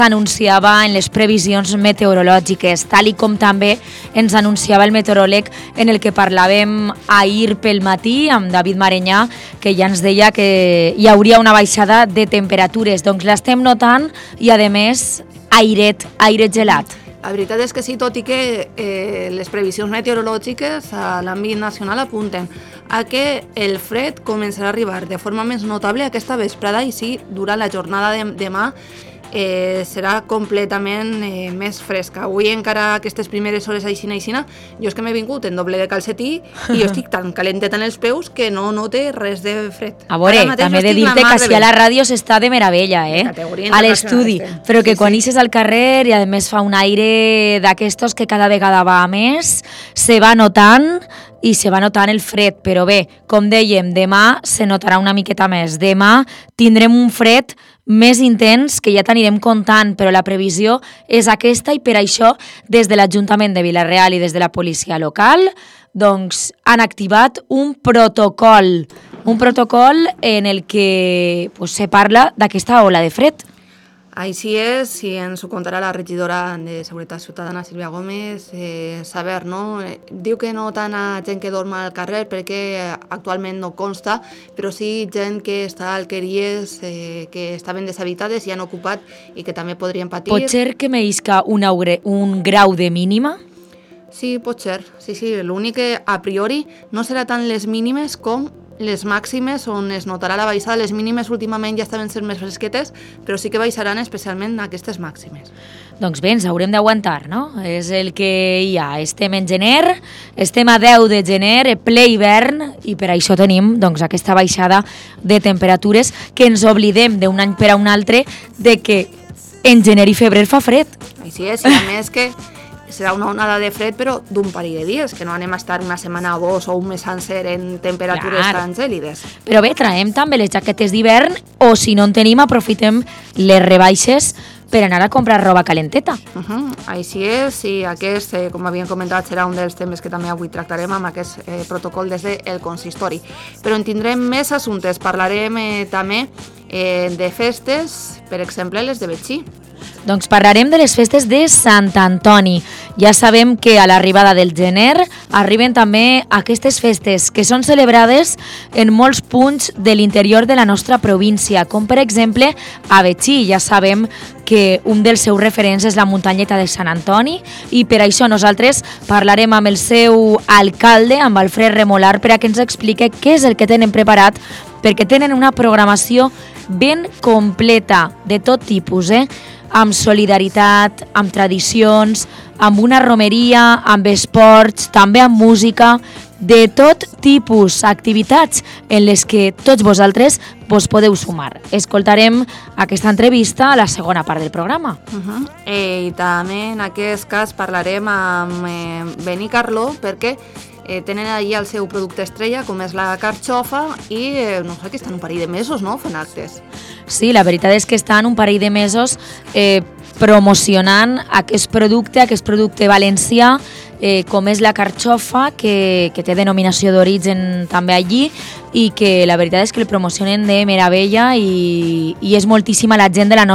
anunciava en les previsions meteorològiques, tal i com també ens anunciava el meteoròleg en el que parlàvem ahir pel matí amb David Marenyà, que ja ens deia que hi hauria una baixada de temperatures. Doncs l'estem notant i, a més, airet gelat. La veritat és que sí, tot i que les previsions meteorològiques a l'àmbit nacional apunten a que el fred començarà a arribar de forma més notable aquesta vesprada i sí, durant la jornada de demà serà completament més fresca. Avui encara aquestes primeres hores aixina, jo és que m'he vingut en doble de calcetí i jo estic tan calenteta en els peus que no note res de fred. A veure, també he de dir-te que si a la ràdio s'està de meravella, a l'estudi, però que quan ixes al carrer i a més fa un aire d'aquestos que cada vegada va més, se va notant i se va notant el fred, però bé, com dèiem, demà se notarà una miqueta més. Demà tindrem un fred més intens que ja t'anirem contant, però la previsió és aquesta i per això des de l'Ajuntament de Vila-real i des de la policia local doncs han activat un protocol en el que se parla d'aquesta ola de fred. Així és, i ens ho contarà la regidora de Seguretat Ciutadana, Sílvia Gómez, saber, no? Diu que no tant a gent que dorm al carrer perquè actualment no consta, però sí gent que està a alqueries que estaven deshabitades i han ocupat i que també podrien patir. Pot ser que meisca un grau de mínima? Sí, pot ser. Sí, l'únic que a priori no serà tant les mínimes com les màximes on es notarà la baixada. Les mínimes últimament ja estaven sent més fresquetes, però sí que baixaran especialment aquestes màximes. Doncs bé, ens haurem d'aguantar, no? És el que hi ha. Estem en gener, estem a 10 de gener, ple hivern, i per això tenim aquesta baixada de temperatures que ens oblidem d'un any per a un altre de que en gener i febrer fa fred. Així és, i a més que serà una onada de fred, però d'un parell de dies, que no anem a estar una setmana o dos o un mes sencer en temperatures tan gèlides. Però bé, traiem també les jaquetes d'hivern o, si no en tenim, aprofitem les rebaixes per anar a comprar roba calenteta. Així és, i aquest, com havíem comentat, serà un dels temes que també avui tractarem amb aquest protocol des del consistori. Però en tindrem més assumptes. Parlarem també de festes, per exemple, les de Betxí. Doncs parlarem de les festes de Sant Antoni. Ja sabem que a l'arribada del gener arriben també aquestes festes que són celebrades en molts punts de l'interior de la nostra província, com per exemple a Betxí. Ja sabem que un dels seus referents és la muntanyeta de Sant Antoni i per això nosaltres parlarem amb el seu alcalde, amb Alfred Remolar, per a que ens explique què és el que tenen preparat, perquè tenen una programació ben completa de tot tipus, amb solidaritat, amb tradicions, amb una romeria, amb esports, també amb música, de tot tipus activitats en les que tots vosaltres vos podeu sumar. Escoltarem aquesta entrevista a la segona part del programa. I també en aquest cas parlarem amb Benicarló perquè tenen allí el seu producte estrella, com és la carxofa, i no sé, que estan un parell de mesos, no?, fent actes. Sí, la veritat és que estan un parell de mesos promocionant aquest producte valencià, com és la carxofa, que té denominació d'origen també allí, i que la veritat és que el promocionen de meravella i és moltíssima la gent del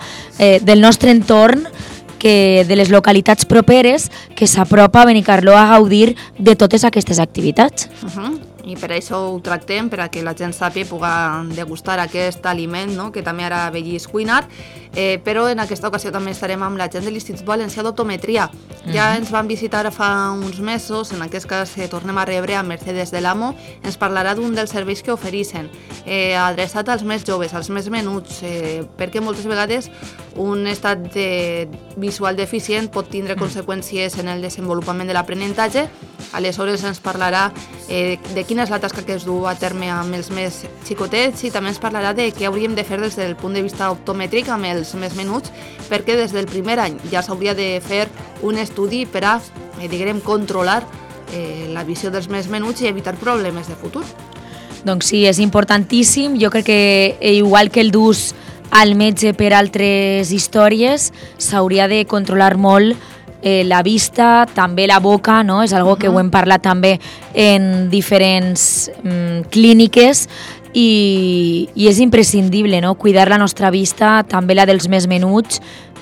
nostre entorn, que de les localitats properes, que s'apropa a Benicarló a gaudir de totes aquestes activitats. I per això ho tractem, per a que la gent sàpiga i pugui degustar aquest aliment, no?, que també ara vegis cuinar, però en aquesta ocasió també estarem amb la gent de l'Institut Valencià d'Optometria. Ja ens van visitar fa uns mesos, en aquest cas tornem a rebre a Mercedes de l'Amo, ens parlarà d'un dels serveis que ofereixen, adreçat als més joves, als més menuts, perquè moltes vegades un estat visual deficient pot tindre conseqüències en el desenvolupament de l'aprenentatge. Aleshores ens parlarà de quina és la tasca que es du a terme amb els més xicotets i també ens parlarà de què hauríem de fer des del punt de vista optomètric amb els més menuts, perquè des del primer any ja s'hauria de fer un estudi per a, diguem, controlar la visió dels més menuts i evitar problemes de futur. Doncs sí, és importantíssim. Jo crec que igual que el dus al metge per altres històries, s'hauria de controlar molt la vista, també la boca, no? És algo que ho hem parlat també en diferents clíniques i és imprescindible, no?, cuidar la nostra vista, també la dels més menuts,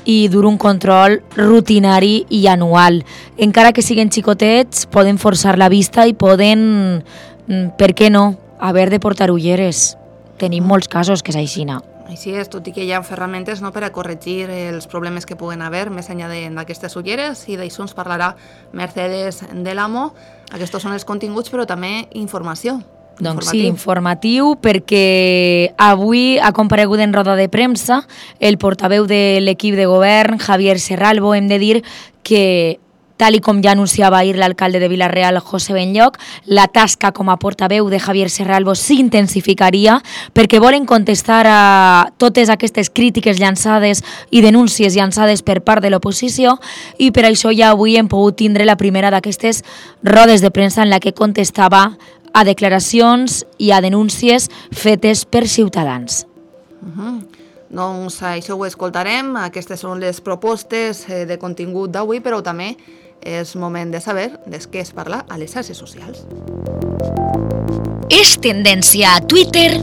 i dur un control rutinari i anual. Encara que siguin xicotets, poden forçar la vista i poden, per què no, haver de portar ulleres. Tenim molts casos que és aixina. Així és, tot i que hi ha ferramentes per a corregir els problemes que puguen haver més enllà d'aquestes ulleres, i d'això ens parlarà Mercedes del Amo. Aquests són els continguts, però també informació. Doncs sí, informatiu, perquè avui ha comparegut en roda de premsa el portaveu de l'equip de govern, Javier Serralbo. Hem de dir que, tal i com ja anunciava ahir l'alcalde de Vila-real, José Benlloc, la tasca com a portaveu de Javier Serralbo s'intensificaria perquè volen contestar a totes aquestes crítiques llançades i denúncies llançades per part de l'oposició, i per això ja avui hem pogut tindre la primera d'aquestes rodes de premsa en la que contestava a declaracions i a denúncies fetes per ciutadans. Doncs això ho escoltarem. Aquestes són les propostes de contingut d'avui, però també és moment de saber de què es parla a les xarxes socials. És tendència a Twitter.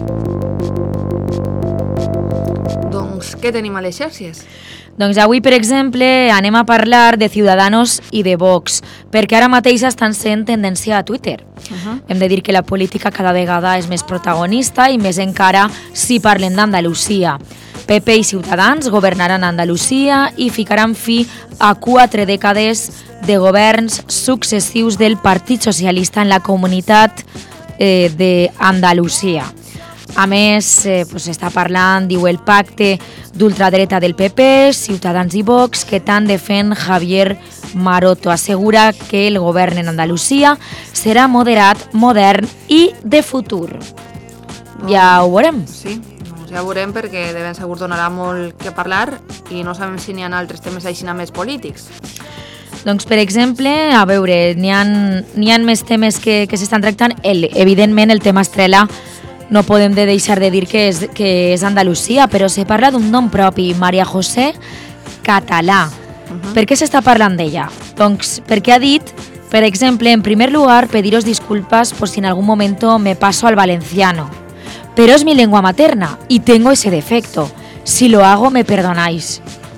Doncs què tenim a les xarxes? Doncs avui, per exemple, anem a parlar de Ciudadanos i de Vox, perquè ara mateix estan sent tendència a Twitter. Hem de dir que la política cada vegada és més protagonista i més encara si parlem d'Andalusia. PP i Ciutadans governaran a Andalusia i ficaran fi a 4 dècades de governs successius del Partit Socialista en la comunitat d'Andalusia. A més, s'està parlant, diu, el pacte d'ultradreta del PP, Ciutadans i Vox, que tant defèn Javier Maroto. Assegura que el govern en Andalusia serà moderat, modern i de futur. Ja ho veurem. Sí, doncs ja ho veurem, perquè de ben segur donarà molt que parlar i no sabem si n'hi ha altres temes així més polítics. Doncs, per exemple, a veure, n'hi ha més temes que s'estan tractant. Evidentment, el tema estrella no podem deixar de dir que és Andalusia, però se parla d'un nom propi, María José Català. Per què s'està parlant d'ella? Doncs perquè ha dit, per exemple, en primer lugar, pediros disculpas por si en algún momento me paso al valenciano. Pero es mi lengua materna y tengo ese defecto. Si lo hago, me perdonáis.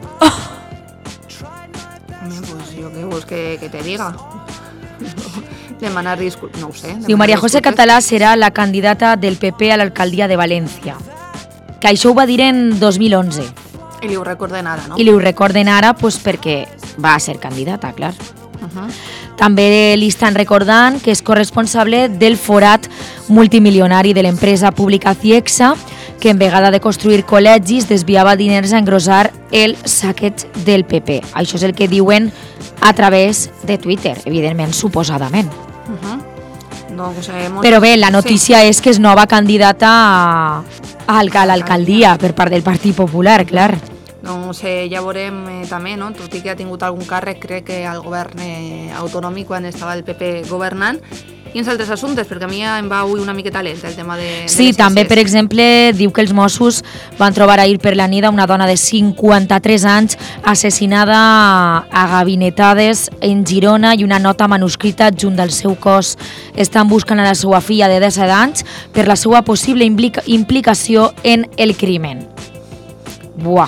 Pues yo qué vols que te diga. Demanar disculpes, no ho sé. Diu, María José Català serà la candidata del PP a l'alcaldia de València. Que això ho va dir en 2011. I li ho recorden ara, no? I li ho recorden ara perquè va ser candidata, clar. També li estan recordant que és corresponsable del forat multimilionari de l'empresa pública Ciexa, que en vegada de construir col·legis desviava diners a engrossar el saqueig del PP. Això és el que diuen a través de Twitter, evidentment, suposadament. Però bé, la notícia és que és nova candidata a l'alcaldia per part del Partit Popular, clar. Doncs ja veurem també, no? Tot i que ha tingut algun càrrec, crec que al govern autonòmic quan estava el PP governant, i en altres assumptes, perquè a mi em va avui una miqueta lent el tema de sí, també, per exemple, diu que els Mossos van trobar ahir per la nit una dona de 53 anys assassinada a gabinetades en Girona i una nota manuscrita junt del seu cos. Estan buscant a la seva filla de 17 anys per la seva possible implicació en el crimen. Buah.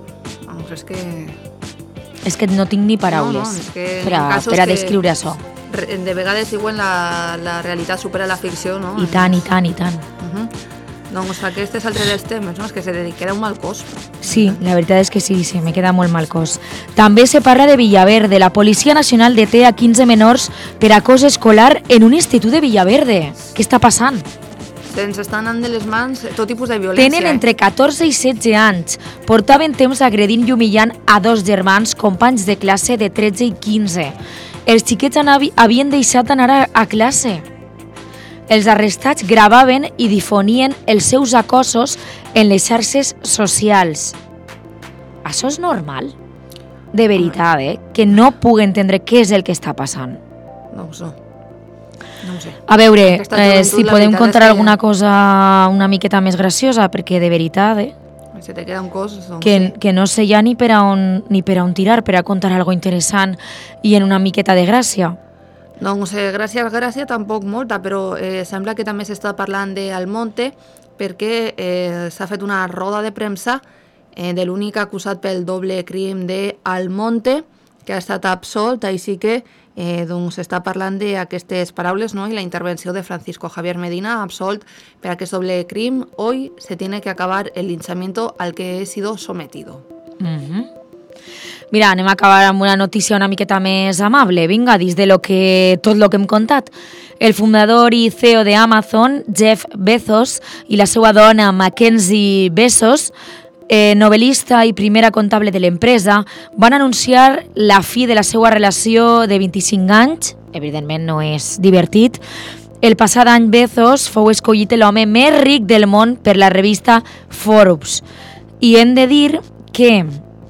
És que no tinc ni paraules per a descriure això. De vegades diuen la realitat supera la ficció, no? I tant, i tant, i tant. Doncs aquest és altre dels temes, no? És que se queda un mal cos. Sí, la veritat és que sí, se me queda molt mal cos. També se parla de Villaverde. La Policia Nacional deté a 15 menors per acòs escolar en un institut de Villaverde. Què està passant? Ens estan anant de les mans tot tipus de violència. Tenen entre 14 i 16 anys. Portaven temps agredint i humillant a 2 germans, companys de classe de 13 i 15. Els xiquets havien deixat d'anar a classe. Els arrestats gravaven i difonien els seus acossos en les xarxes socials. Això és normal? De veritat, que no puc entendre què és el que està passant. No ho sé. A veure, si podem contar alguna cosa una miqueta més graciosa, perquè de veritat, se te queda un cos, que no sé ja ni per a on tirar per a contar algo interessant i en una miqueta de gràcia. Doncs gràcia tampoc molta, però sembla que també s'està parlant d'Almonte perquè s'ha fet una roda de premsa de l'únic acusat pel doble crim d'Almonte, que ha estat absolt, així que s'està parlant d'aquestes paraules, no? I la intervenció de Francisco Javier Medina, absolt per aquest doble crim. Hoy se tiene que acabar el linchamiento al que he sido sometido. Mira, anem a acabar amb una notícia una miqueta més amable. Vinga, dins de tot lo que hem contat. El fundador i CEO de Amazon, Jeff Bezos, i la seva dona, Mackenzie Bezos, novel·lista i primera comptable de l'empresa, van anunciar la fi de la seva relació de 25 anys. Evidentment no és divertit. El passat any Bezos fou escollit l'home més ric del món per la revista Forbes. I hem de dir que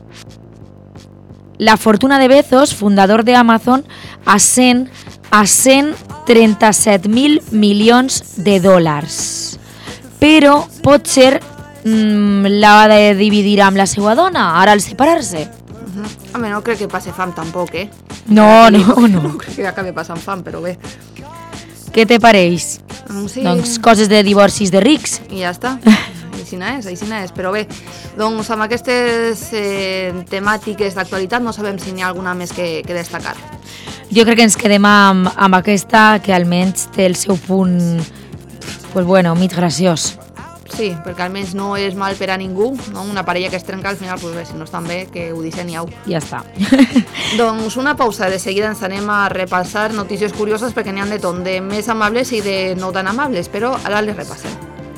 la fortuna de Bezos, fundador de Amazon, ascend a 137.000 milions de dòlars. Però potser l'ha de dividir amb la seva dona, ara al separar-se. Home, no crec que passi fam tampoc, No. No crec que acabi passant fam, però bé. Què te pareix? Sí. Doncs coses de divorcis de rics. I ja està. Aixina és, però bé, doncs amb aquestes temàtiques d'actualitat no sabem si n'hi ha alguna més que destacar. Jo crec que ens quedem amb aquesta, que almenys té el seu punt, mig graciós. Sí, perquè almenys no és mal per a ningú, no? Una parella que es trenca al final, bé, si no estan bé, que ho deixen iau. Ja està. Doncs una pausa, de seguida ens anem a repassar notícies curioses perquè n'hi ha de tot, de més amables i de no tan amables, però ara les repassem.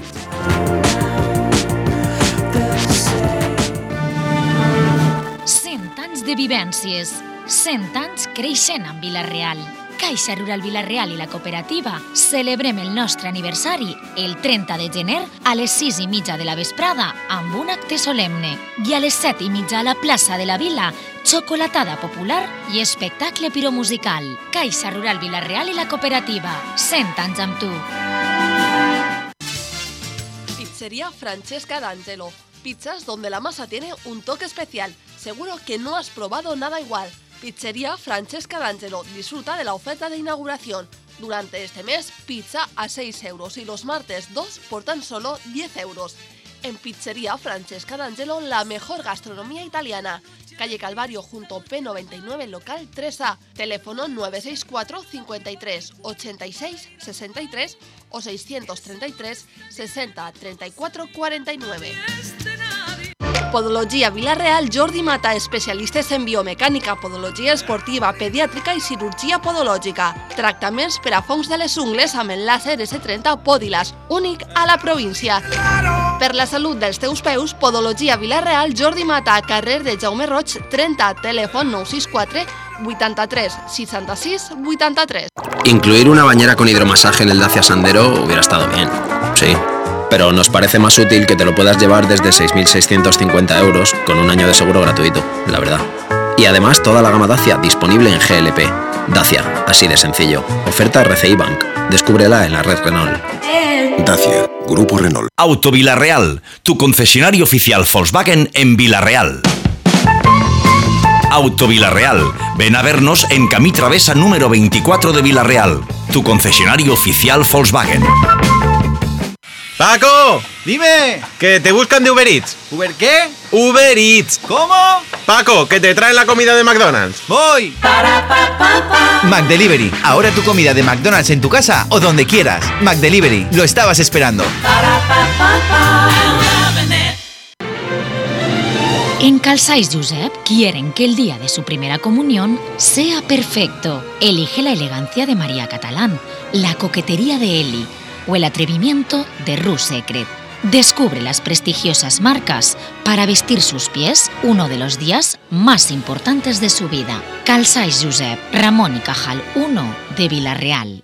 100 anys de vivències, 100 anys creixent amb Vila-real. Caixa Rural Vila-real i la cooperativa celebrem el nostre aniversari el 30 de gener a les 6:30 de la vesprada amb un acte solemne i a les 7:30 a la plaça de la Vila, xocolatada popular i espectacle piromusical. Caixa Rural Vila-real i la cooperativa, 100 anys amb tu. Pizzería Francesca D'Angelo. Pizzas donde la masa tiene un toque especial. Seguro que no has probado nada igual. Pizzería Francesca D'Angelo. Disfruta de la oferta de inauguración. Durante este mes, pizza a 6 euros y los martes 2 por tan solo 10 euros. En Pizzería Francesca D'Angelo, la mejor gastronomía italiana. Calle Calvario junto P99, local 3A. Teléfono 964 53 86 63 o 633 60 34 49. Podologia Vila-real, Jordi Mata, especialistes en biomecànica, podologia esportiva, pediàtrica i cirurgia podològica. Tractaments per a fongs de les ungles amb el làser S30 Podilas, únic a la província. Per la salut dels teus peus, Podologia Vila-real, Jordi Mata, carrer de Jaume Roig 30, telèfon 964 83 66 83. Incluir una bañera con hidromasaje en el Dacia Sandero hubiera estado bien, sí. Pero nos parece más útil que te lo puedas llevar desde 6.650 euros con un año de seguro gratuito, la verdad. Y además toda la gama Dacia disponible en GLP. Dacia, así de sencillo. Oferta RCI Bank. Descúbrela en la red Renault. Dacia, Grupo Renault. Auto Vila-real, tu concesionario oficial Volkswagen en Vila-real. Auto Vila-real. Ven a vernos en Camí Travesa número 24 de Vila-real, tu concesionario oficial Volkswagen. ¡Paco! ¡Dime! Que te buscan de Uber Eats. ¿Uber qué? ¡Uber Eats! ¿Cómo? Paco, que te traen la comida de McDonald's. ¡Voy! McDelivery. Ahora tu comida de McDonald's en tu casa o donde quieras. McDelivery. Lo estabas esperando. En Calçais Josep quieren que el día de su primera comunión sea perfecto. Elige la elegancia de María Catalán, la coquetería de Eli o el atrevimiento de Rue Secret. Descubre las prestigiosas marcas para vestir sus pies uno de los días más importantes de su vida. Calçais Josep, Ramón y Cajal 1 de Vila-real.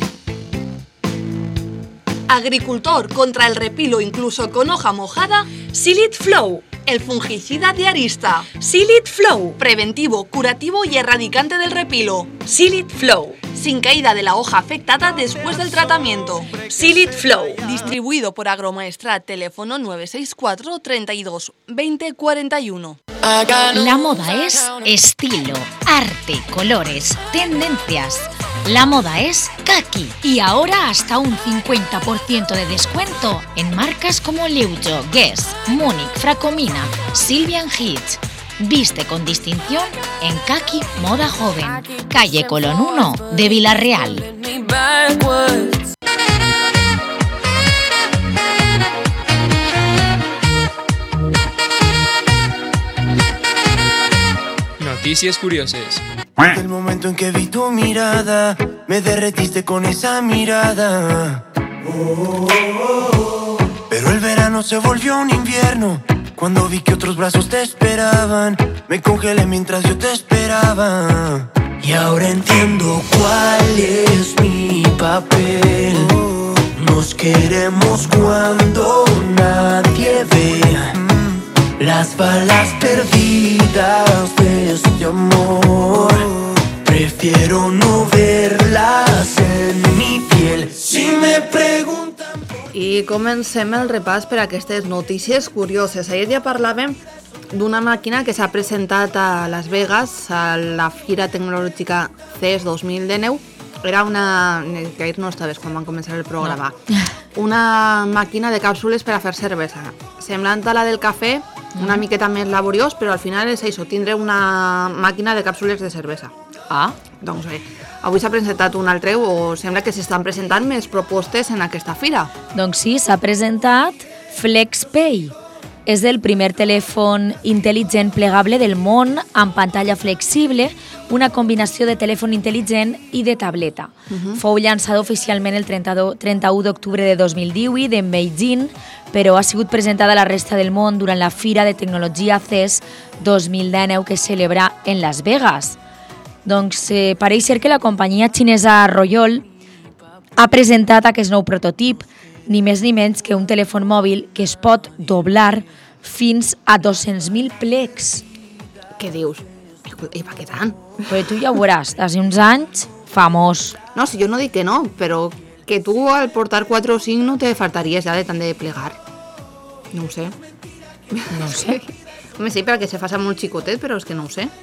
Agricultor contra el repilo incluso con hoja mojada, Silid Flow. El fungicida de Arista. Silid Flow. Preventivo, curativo y erradicante del repilo. Silid Flow. sin caída de la hoja afectada después del tratamiento. Silid Flow. Distribuido por Agromaestrat, teléfono 964 32 20 41. La moda es estilo, arte, colores, tendencias. La moda es Kaki. Y ahora hasta un 50% de descuento en marcas como Leujo, Guess, Múnich, Fracomina, Sylvian Hitch. Viste con distinción en Kaki Moda Joven. Calle Colón 1 de Villarreal. Noticias curiosas. El momento en que vi tu mirada, me derretiste con esa mirada. Pero el verano se volvió un invierno. Cuando vi que otros brazos te esperaban, me congelé mientras yo te esperaba. Y ahora entiendo cuál es mi papel. Nos queremos cuando nadie ve las balas perdidas de este amor. Prefiero no verlas en mi piel. Si me preguntan... I comencem el repàs per a aquestes notícies curioses. Ahir ja parlàvem d'una màquina que s'ha presentat a Las Vegas a la Fira Tecnològica CES 2019. Era una... que ahir no estaves quan van començar el programa. No. Una màquina de càpsules per a fer cervesa. Semblant a la del cafè, una miqueta més laboriós, però al final és això, tindre una màquina de càpsules de cervesa. Ah. Doncs bé, avui s'ha presentat un altre, o sembla que s'estan presentant més propostes en aquesta fira. Doncs sí, s'ha presentat FlexPay. És el primer telèfon intel·ligent plegable del món amb pantalla flexible, una combinació de telèfon intel·ligent i de tableta. Fou llançada oficialment el 31 d'octubre de 2018 en Beijing, però ha sigut presentada a la resta del món durant la Fira de Tecnologia CES 2019 que es celebra en Las Vegas. Doncs pareix ser que la companyia xinesa Royol ha presentat aquest nou prototip, ni més ni menys que un telèfon mòbil que es pot doblar fins a 200.000 plecs. Què dius? I per què tant? Però tu ja ho veuràs, d'ací uns anys, famós. No, si jo no dic que no, però que tu al portar 4 o 5 no te faltaries ja de tant de plegar. No ho sé. No ho sé. Home, sí, perquè se faça molt xicotet, però és que no ho sé.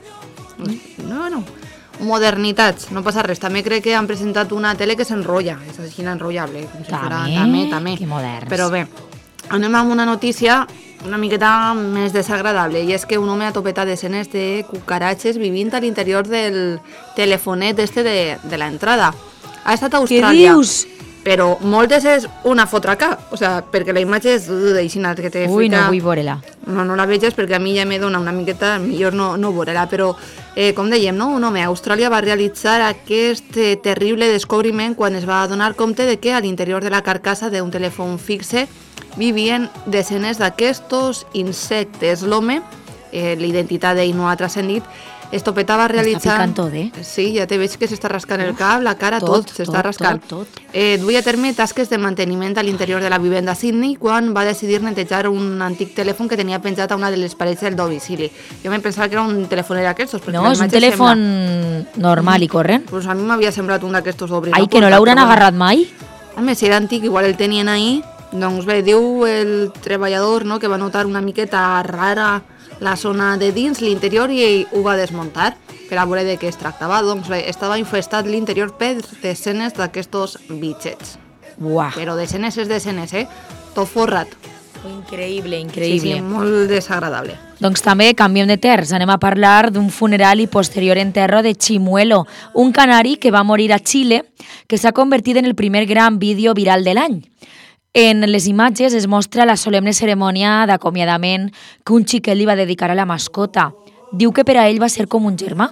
No. Modernitats, no passa res. També crec que han presentat una tele que s'enrotlla, és així enrotllable. També. Que moderns. Però bé, anem amb una notícia una miqueta més desagradable, i és que un home ha topetat desenes de cucaratges vivint a l'interior del telefonet de l'entrada. Ha estat a Austràlia. Què dius? Però moltes és una fotraca, o sea, perquè la imatge és d'aixina que te fica... Ui, no vull veure-la. No la veges perquè a mi ja me dona una miqueta, millor no veure-la, però com dèiem, no? Un home a Austràlia va realitzar aquest terrible descobriment quan es va donar compte de que a l'interior de la carcassa d'un telèfon fixe vivien desenes d'aquestos insectes. L'home, l'identitat d'ell no ha transcendit, Estopeta va realitzar... Està picant tot, eh? Sí, ja te veig que s'està rascant el cap, la cara, tot s'està rascant. Tot. Duia a terme tasques de manteniment a l'interior de la vivenda a Sydney quan va decidir netejar un antic telèfon que tenia penjat a una de les parets del domicili. Jo me pensava que era un telèfon d'aquestos. No, és un telèfon normal i corrent. Pues a mi m'havia semblat un d'aquestos d'obrir. Ai, que no l'hauran agarrat mai? Home, si era antic, igual el tenien ahí. Doncs bé, diu el treballador, no, que va notar una miqueta rara la zona de dins, l'interior, i ho va desmuntar per a veure de què es tractava. Doncs bé, estava infestat l'interior per desenes d'aquestos bitxets. Buah. Però desenes és desenes, tot forrat. Increïble. Sí, molt desagradable. Doncs també canviem de terç. Anem a parlar d'un funeral i posterior enterro de Chimuelo, un canari que va morir a Xile, que s'ha convertit en el primer gran vídeo viral de l'any. En les imatges es mostra la solemne cerimònia d'acomiadament que un xiquet li va dedicar a la mascota. Diu que per a ell va ser com un germà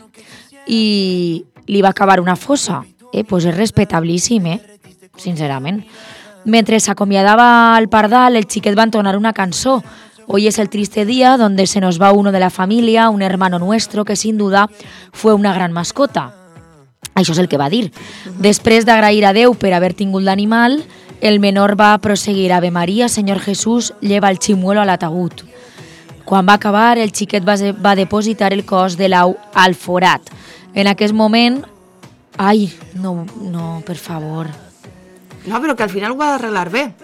i li va cavar una fossa. Pues és respetablíssim, sincerament. Mentre s'acomiadava al pardal, el xiquet va entonar una cançó. Hoy es el triste día donde se nos va uno de la familia, un hermano nuestro que sin duda fue una gran mascota. Això és el que va dir. Després d'agrair a Déu per haver tingut l'animal, el menor va proseguir: Ave María, Señor Jesús, lleva el Chimuelo a l'ataúd. Quan va acabar, el xiquet va depositar el cos de l'au al forat. En aquest moment, Ai, no, per favor. No, però que al final ho va arreglar bé.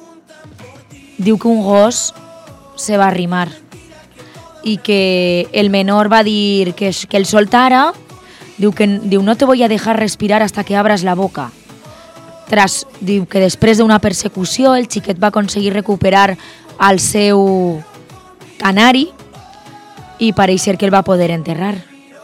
Diu que un gos se va arrimar y que el menor va a dir que el soltara. Diu, no te voy a dejar respirar hasta que abras la boca. Diu que després d'una persecució el xiquet va aconseguir recuperar el seu canari i pareix ser que el va poder enterrar.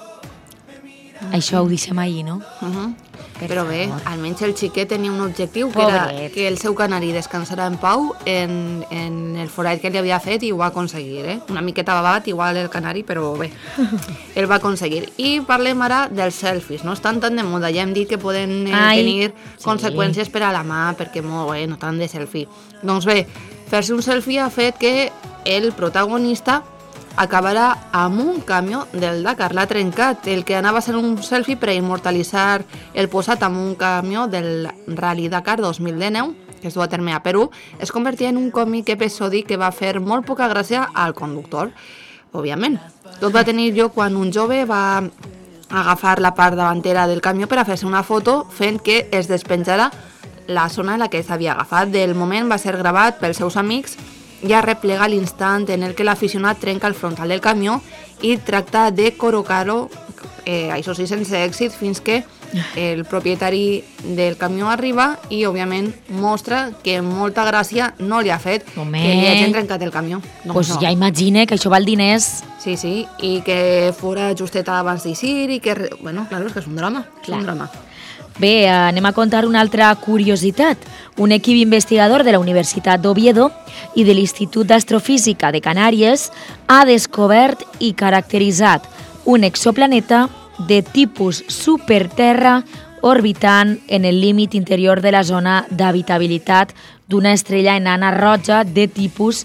Això ho deixem ahir, no? Però bé, almenys el xiquet tenia un objectiu, que era que el seu canari descansarà en pau en el forat que li havia fet i ho va aconseguir, Una miqueta babat, igual el canari, però bé, el va aconseguir. I parlem ara dels selfies, no estan tan de moda, ja hem dit que poden tenir conseqüències per a la mà, perquè molt bé, no tant de selfie. Doncs bé, fer-se un selfie ha fet que el protagonista acabarà amb un camió del Dakar, l'ha trencat. El que anava a ser un selfie per a immortalitzar el posat amb un camió del Rally Dakar 2019, que es du a terme a Perú, es convertia en un còmic episodi que va fer molt poca gràcia al conductor, òbviament. Tot va tenir lloc quan un jove va agafar la part davantera del camió per a fer-se una foto fent que es despenjara la zona en la que s'havia agafat. Del moment va ser gravat pels seus amics i a replegar l'instant en el que l'aficionat trenca el frontal del camió i tracta de col·locar-ho, això sí, sense èxit, fins que el propietari del camió arriba i, òbviament, mostra que molta gràcia no li ha fet que li hagin trencat el camió. Pues ja imagine que això val diners. Sí, i que fora justet abans d'eixir i que... Bueno, clar, és que és un drama. És un drama. Bé, anem a contar una altra curiositat. Un equip investigador de la Universitat d'Oviedo i de l'Institut d'Astrofísica de Canàries ha descobert i caracteritzat un exoplaneta de tipus superterra orbitant en el límit interior de la zona d'habitabilitat d'una estrella enana roja de tipus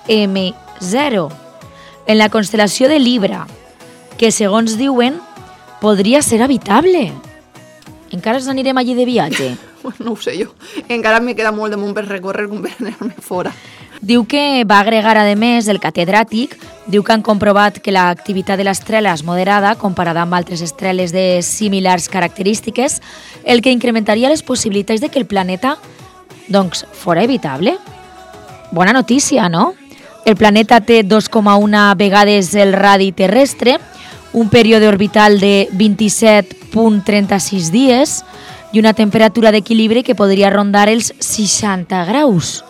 M0, en la constel·lació de Libra, que, segons diuen, podria ser habitable. Encara ens anirem allí de viatge? No ho sé jo. Encara me queda molt de món per recórrer com per anar-me fora. Diu que va agregar, a més, el catedràtic, diu que han comprovat que l'activitat de l'estrela és moderada comparada amb altres estreles de similars característiques, el que incrementaria les possibilitats de que el planeta, doncs, fora habitable. Bona notícia, no? El planeta té 2,1 vegades el radi terrestre, un període orbital de 27,36 dies i una temperatura d'equilibri que podria rondar els 60 graus.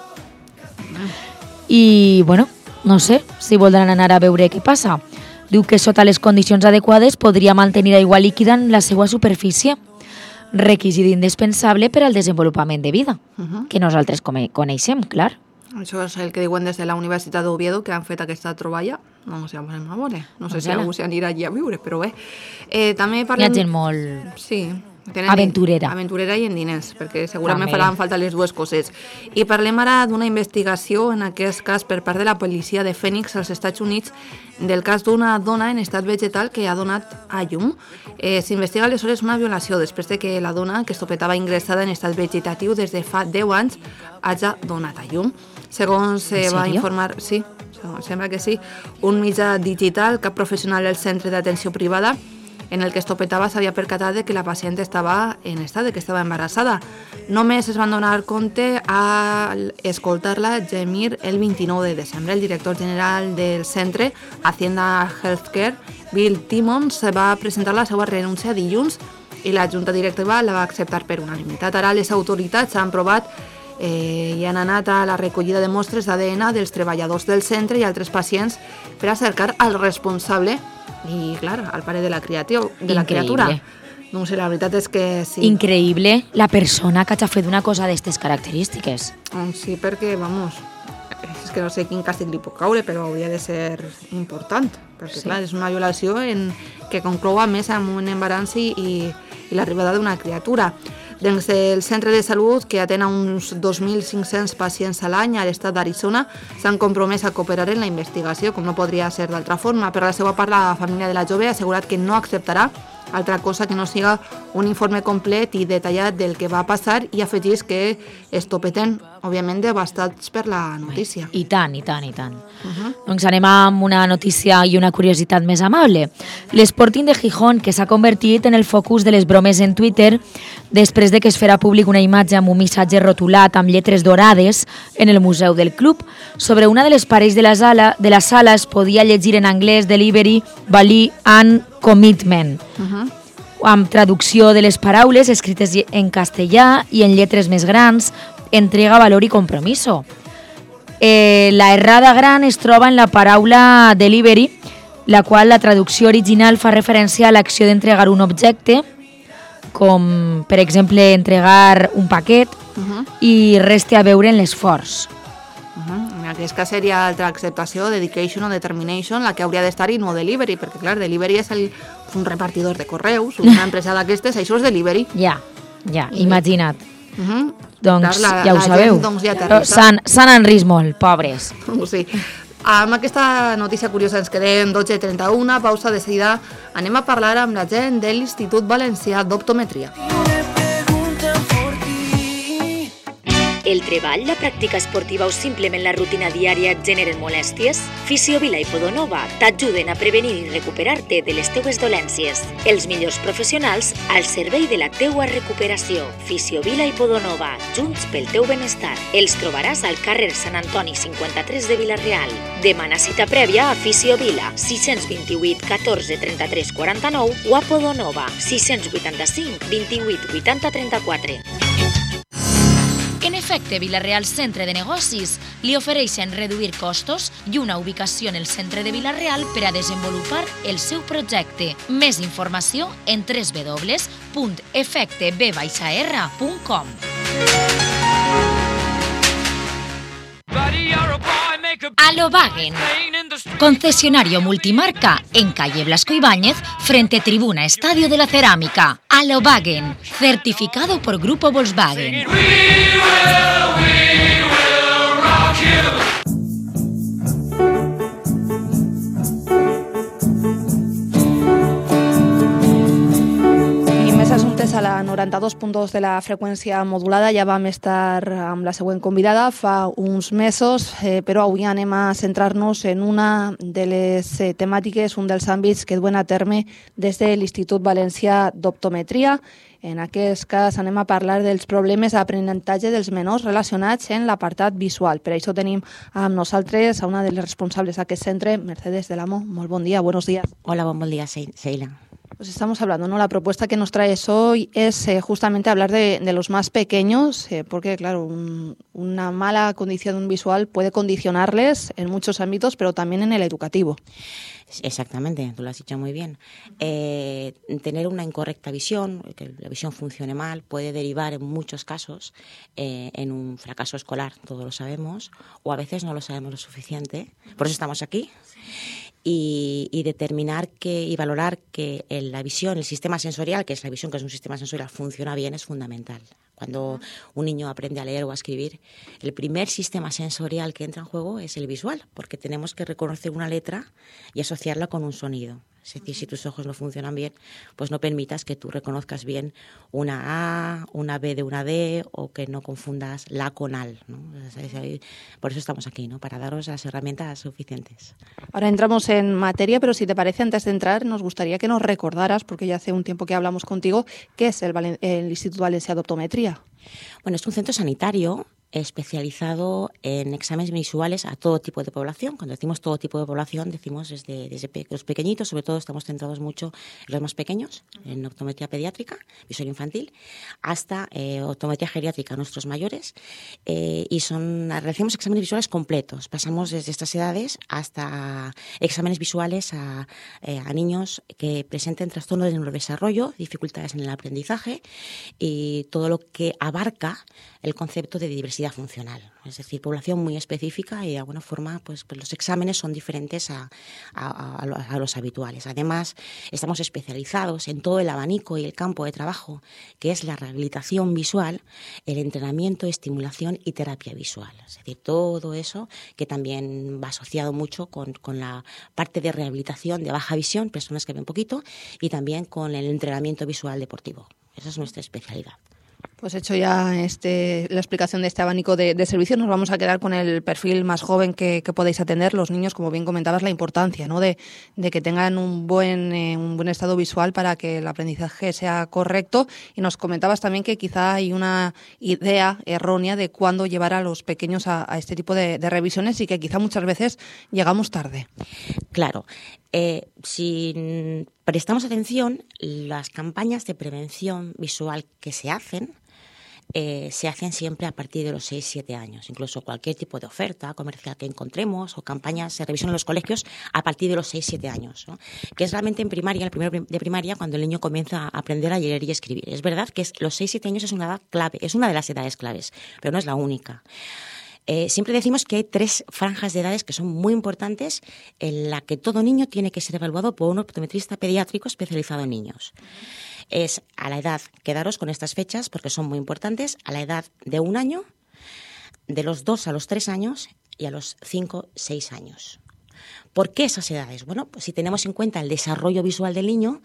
I, bueno, no sé si voldran anar a veure què passa. Diu que sota les condicions adequades podria mantenir aigua líquida en la seva superfície, requisit indispensable per al desenvolupament de vida, que nosaltres coneixem, clar. Això és el que diuen des de la Universitat d'Oviedo, que han fet aquesta troballa. No sé, anem a veure. No sé si algú s'anirà allí a viure, però bé. També parlem... Hi ha gent molt... Sí. Aventurera. Aventurera i en diners, perquè segurament faran falta les dues coses. I parlem ara d'una investigació, en aquest cas per part de la policia de Phoenix als Estats Units, del cas d'una dona en estat vegetal que ha donat a llum. S'investiga aleshores una violació després de que la dona, que estopetava ingressada en estat vegetatiu des de fa 10 anys, hagi donat a llum. Segons va informar... Sí, sembla que sí. Un mitjà digital, cap professional del centre d'atenció privada, en el que estopetava s'havia percatat de que la pacient estava en estat, de que estava embarassada. Només es van donar compte a escoltar-la gemir el 29 de desembre. El director general del centre, Hacienda Healthcare, Bill Timmons, va presentar la seva renúncia dilluns i la junta directiva la va acceptar per unanimitat. Ara les autoritats han provat i han anat a la recollida de mostres d'ADN dels treballadors del centre i altres pacients per a cercar el responsable i, clar, el pare de la criatura. No sé, la veritat és que sí. Increïble la persona que hagi fet una cosa d'aquestes característiques. Sí, perquè, vamos, és que no sé quin càstig li pot caure, però hauria de ser important, perquè, clar, és una violació que conclou a més amb un embaràs i l'arribada d'una criatura. Des del centre de salut, que atén a uns 2.500 pacients a l'any a l'estat d'Arizona, s'han compromès a cooperar en la investigació, com no podria ser d'altra forma. Per la seva part, la família de la jove ha assegurat que no acceptarà altra cosa que no siga un informe complet i detallat del que va passar i afegís que estopeten òbviament, devastats per la notícia. I tant. Doncs anem amb una notícia i una curiositat més amable. L'Sporting de Gijón, que s'ha convertit en el focus de les bromes en Twitter després de que es farà públic una imatge amb un missatge rotulat amb lletres dorades en el museu del club. Sobre una de les parets de la sala es podia llegir en anglès Delivery, Value and Commitment, amb traducció de les paraules escrites en castellà i en lletres més grans, entrega, valor i compromiso. La errada gran es troba en la paraula delivery, la qual la traducció original fa referència a l'acció d'entregar un objecte, com per exemple entregar un paquet, i reste a veure en l'esforç. En aquest cas seria altra acceptació, dedication o determination, la que hauria d'estar-hi, no delivery, perquè clar, delivery és un repartidor de correus, una empresa d'aquestes, això és delivery. Ja, imagina't. Doncs clar, ja ho sabeu. S'han enrist molt, pobres. Sí. Amb aquesta notícia curiosa ens quedem 12:31, pausa decidida. Anem a parlar amb la gent de l'Institut Valencià d'Optometria. El treball, la pràctica esportiva o simplement la rutina diària et generen molèsties? Fisiovila i Podonova t'ajuden a prevenir i recuperar-te de les teues dolències. Els millors professionals al servei de la teua recuperació. Fisiovila i Podonova, junts pel teu benestar. Els trobaràs al carrer Sant Antoni 53 de Vila-real. Demana cita prèvia a Fisiovila, 628 14 33 49 o a Podonova, 685 28 80 34. En efecte, Vila-real Centre de Negocis li ofereixen reduir costos i una ubicació en el centre de Vila-real per a desenvolupar el seu projecte. Més informació en www.efecteb-r.com. Alobagen, concesionario multimarca en calle Blasco Ibáñez, frente Tribuna Estadio de la Cerámica. Alobagen, certificado por Grupo Volkswagen. A la 92.2 de la freqüència modulada ja vam estar amb la següent convidada fa uns mesos, però avui anem a centrar-nos en una de les temàtiques, un dels àmbits que duen a terme des de l'Institut Valencià d'Optometria. En aquest cas anem a parlar dels problemes d'aprenentatge dels menors relacionats en l'apartat visual. Per això tenim amb nosaltres a una de les responsables d'aquest centre, Mercedes del Amo. Molt bon dia, buenos días. Hola, buen día, Sheila. Pues estamos hablando, ¿no? La propuesta que nos traes hoy es justamente hablar de los más pequeños, porque, claro, una mala condición visual puede condicionarles en muchos ámbitos, pero también en el educativo. Exactamente, tú lo has dicho muy bien. Tener una incorrecta visión, que la visión funcione mal, puede derivar en muchos casos en un fracaso escolar, todos lo sabemos, o a veces no lo sabemos lo suficiente. Por eso estamos aquí. Y determinar y valorar que la visión, el sistema sensorial, que es la visión, que es un sistema sensorial, funciona bien, es fundamental. Cuando un niño aprende a leer o a escribir, el primer sistema sensorial que entra en juego es el visual, porque tenemos que reconocer una letra y asociarla con un sonido. Es decir, si tus ojos no funcionan bien, pues no permitas que tú reconozcas bien una A, una B de una D, o que no confundas la con al, ¿no? Por eso estamos aquí, ¿no? Para daros las herramientas suficientes. Ahora entramos en materia, pero si te parece, antes de entrar, nos gustaría que nos recordaras, porque ya hace un tiempo que hablamos contigo, ¿qué es el Instituto Valencià d'Optometria? Bueno, es un centro sanitario especializado en exámenes visuales a todo tipo de población. Cuando decimos todo tipo de población, decimos desde los pequeñitos, sobre todo estamos centrados mucho en los más pequeños, en optometría pediátrica, visual infantil, hasta optometría geriátrica a nuestros mayores, y realizamos exámenes visuales completos. Pasamos desde estas edades hasta exámenes visuales a niños que presenten trastornos de neurodesarrollo, dificultades en el aprendizaje y todo lo que abarca el concepto de diversidad funcional, es decir, población muy específica, y de alguna forma pues los exámenes son diferentes a los habituales. Además, estamos especializados en todo el abanico y el campo de trabajo que es la rehabilitación visual, el entrenamiento, estimulación y terapia visual. Es decir, todo eso que también va asociado mucho con la parte de rehabilitación de baja visión, personas que ven poquito, y también con el entrenamiento visual deportivo. Esa es nuestra especialidad. Pues hecho ya la explicación de este abanico de servicios, nos vamos a quedar con el perfil más joven que podéis atender, los niños, como bien comentabas, la importancia, ¿no?, de que tengan un buen estado visual para que el aprendizaje sea correcto. Y nos comentabas también que quizá hay una idea errónea de cuándo llevar a los pequeños a este tipo de revisiones y que quizá muchas veces llegamos tarde. Claro. Si prestamos atención, las campañas de prevención visual que se hacen siempre a partir de los 6-7 años. Incluso cualquier tipo de oferta comercial que encontremos o campañas se revisan en los colegios a partir de los 6-7 años, ¿no? Que es realmente en primaria, el primero de primaria, cuando el niño comienza a aprender a leer y escribir. Es verdad que los 6-7 años es una edad clave, es una de las edades claves, pero no es la única. Siempre decimos que hay 3 franjas de edades que son muy importantes en la que todo niño tiene que ser evaluado por un optometrista pediátrico especializado en niños. Es a la edad, quedaros con estas fechas porque son muy importantes, a la edad de 1 año, de los 2 a los 3 años y a los 5-6 años. ¿Por qué esas edades? Bueno, pues si tenemos en cuenta el desarrollo visual del niño,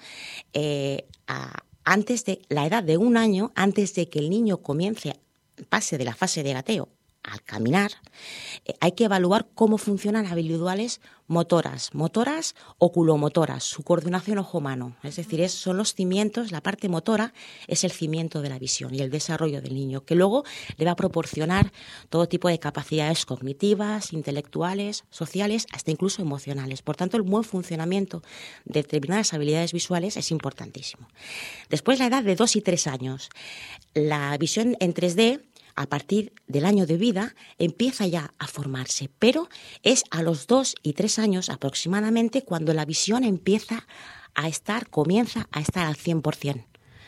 antes de la edad de 1 año, antes de que el niño pase de la fase de gateo al caminar, hay que evaluar cómo funcionan habilidades motoras, oculomotoras, su coordinación ojo-mano. Es decir, son los cimientos, la parte motora es el cimiento de la visión y el desarrollo del niño, que luego le va a proporcionar todo tipo de capacidades cognitivas, intelectuales, sociales, hasta incluso emocionales. Por tanto, el buen funcionamiento de determinadas habilidades visuales es importantísimo. Después, la edad de 2 y 3 años. La visión en 3D, a partir del año de vida, empieza ya a formarse, pero es a los 2 y 3 años aproximadamente cuando la visión comienza a estar al 100%.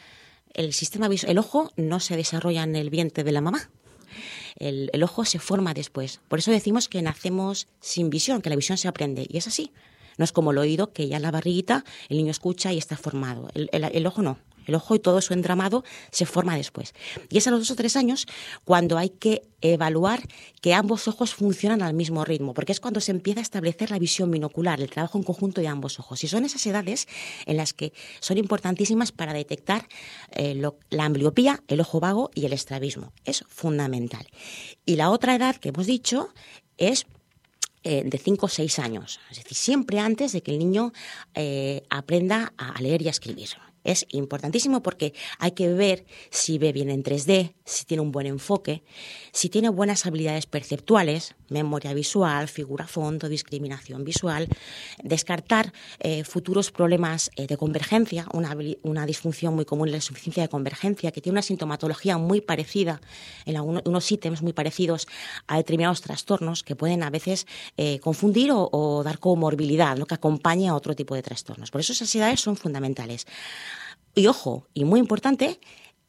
El ojo no se desarrolla en el vientre de la mamá. El ojo se forma después. Por eso decimos que nacemos sin visión, que la visión se aprende. Y es así. No es como el oído, que ya en la barriguita el niño escucha y está formado. El ojo no. El ojo y todo su entramado se forma después. Y es a los 2 o 3 años cuando hay que evaluar que ambos ojos funcionan al mismo ritmo, porque es cuando se empieza a establecer la visión binocular, el trabajo en conjunto de ambos ojos. Y son esas edades en las que son importantísimas para detectar la ambliopía, el ojo vago y el estrabismo. Es fundamental. Y la otra edad que hemos dicho es de 5 o 6 años, es decir, siempre antes de que el niño aprenda a leer y a escribir. Es importantísimo porque hay que ver si ve bien en 3D, si tiene un buen enfoque, si tiene buenas habilidades perceptuales, memoria visual, figura fondo, discriminación visual, descartar futuros problemas de convergencia, una disfunción muy común en la insuficiencia de convergencia, que tiene una sintomatología muy parecida, unos ítems muy parecidos a determinados trastornos que pueden a veces confundir o dar comorbilidad, ¿no?, que acompañe a otro tipo de trastornos. Por eso esas edades son fundamentales. Y ojo, y muy importante,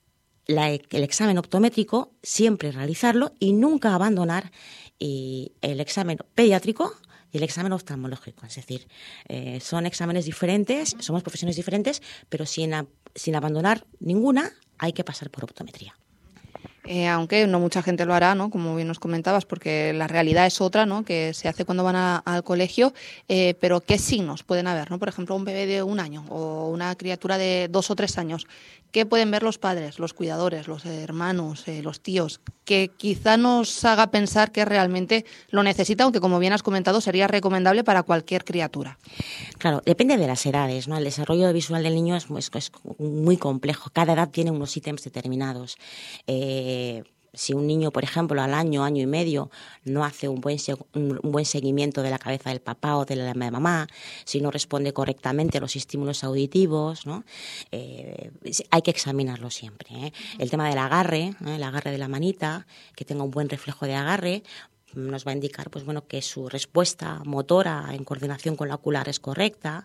el examen optométrico, siempre realizarlo y nunca abandonar el examen pediátrico y el examen oftalmológico. Es decir, son exámenes diferentes, somos profesiones diferentes, pero sin abandonar ninguna hay que pasar por optometría. Aunque no mucha gente lo hará, ¿no?, como bien nos comentabas, porque la realidad es otra, ¿no?, que se hace cuando van al colegio, pero ¿qué signos pueden haber, ¿no? Por ejemplo, un bebé de 1 año o una criatura de 2 o 3 años. ¿Qué pueden ver los padres, los cuidadores, los hermanos, los tíos, que quizá nos haga pensar que realmente lo necesita, aunque como bien has comentado sería recomendable para cualquier criatura? Claro, depende de las edades, ¿no? El desarrollo visual del niño es muy complejo. Cada edad tiene unos ítems determinados. Si un niño, por ejemplo, al año y medio no hace un buen seguimiento de la cabeza del papá o de la mamá, si no responde correctamente a los estímulos auditivos, ¿no?, hay que examinarlo siempre, ¿eh? El tema del agarre, el agarre de la manita, que tenga un buen reflejo de agarre, nos va a indicar, pues bueno, que su respuesta motora en coordinación con la ocular es correcta,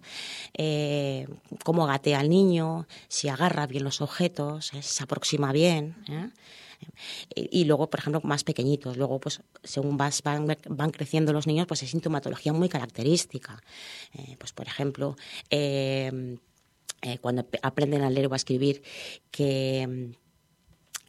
cómo gatea el niño, si agarra bien los objetos, se aproxima bien, ¿eh? Y luego, por ejemplo, más pequeñitos. Luego, pues según van creciendo los niños, pues es sintomatología muy característica. Pues por ejemplo, cuando aprenden a leer o a escribir, que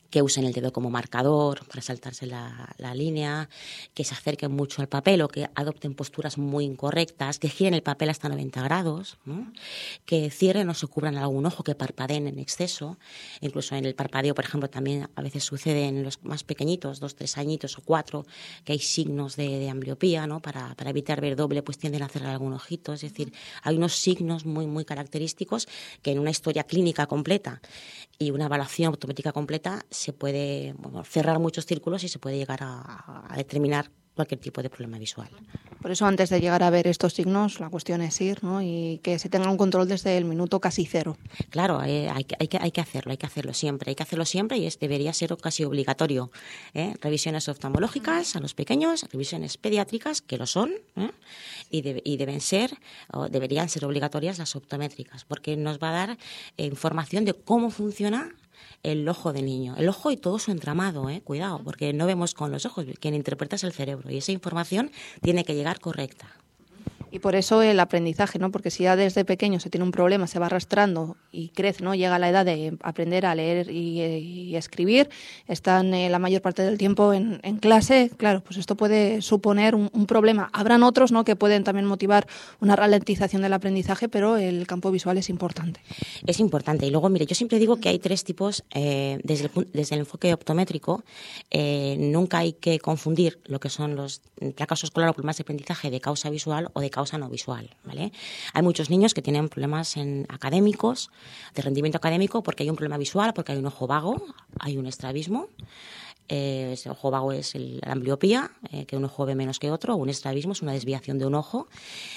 que usen el dedo como marcador para saltarse la línea, que se acerquen mucho al papel o que adopten posturas muy incorrectas, que giren el papel hasta 90 grados, ¿no? Que cierren o se cubran algún ojo, que parpadeen en exceso. Incluso en el parpadeo, por ejemplo, también a veces sucede en los más pequeñitos, 2, 3 añitos o 4, que hay signos de ambliopía, ¿no? Para evitar ver doble, pues tienden a cerrar algún ojito. Es decir, hay unos signos muy, muy característicos que en una historia clínica completa y una evaluación optométrica completa se puede cerrar muchos círculos y se puede llegar a determinar cualquier tipo de problema visual. Por eso, antes de llegar a ver estos signos, la cuestión es ir, ¿no? Y que se tenga un control desde el minuto casi cero. Claro, hay que hacerlo siempre, y debería ser casi obligatorio. Revisiones oftalmológicas a los pequeños, revisiones pediátricas, que lo son, y deberían ser obligatorias las optométricas, porque nos va a dar información de cómo funciona el ojo del niño, el ojo y todo su entramado, cuidado, porque no vemos con los ojos, quien interpreta es el cerebro y esa información tiene que llegar correcta. Y por eso el aprendizaje, ¿no? Porque si ya desde pequeño se tiene un problema, se va arrastrando y crece, ¿no? Llega la edad de aprender a leer y escribir, están la mayor parte del tiempo en clase, claro, pues esto puede suponer un problema. Habrán otros, ¿no? Que pueden también motivar una ralentización del aprendizaje, pero el campo visual es importante. Es importante. Y luego, mire, yo siempre digo que hay 3 tipos, desde el enfoque optométrico, nunca hay que confundir lo que son los fracasos escolar o problemas de aprendizaje de causa visual o de causa no visual, ¿vale? Hay muchos niños que tienen problemas académicos, de rendimiento académico, porque hay un problema visual, porque hay un ojo vago, hay un estrabismo. Ese ojo vago es la ambliopía, que un ojo ve menos que otro, un estrabismo es una desviación de un ojo,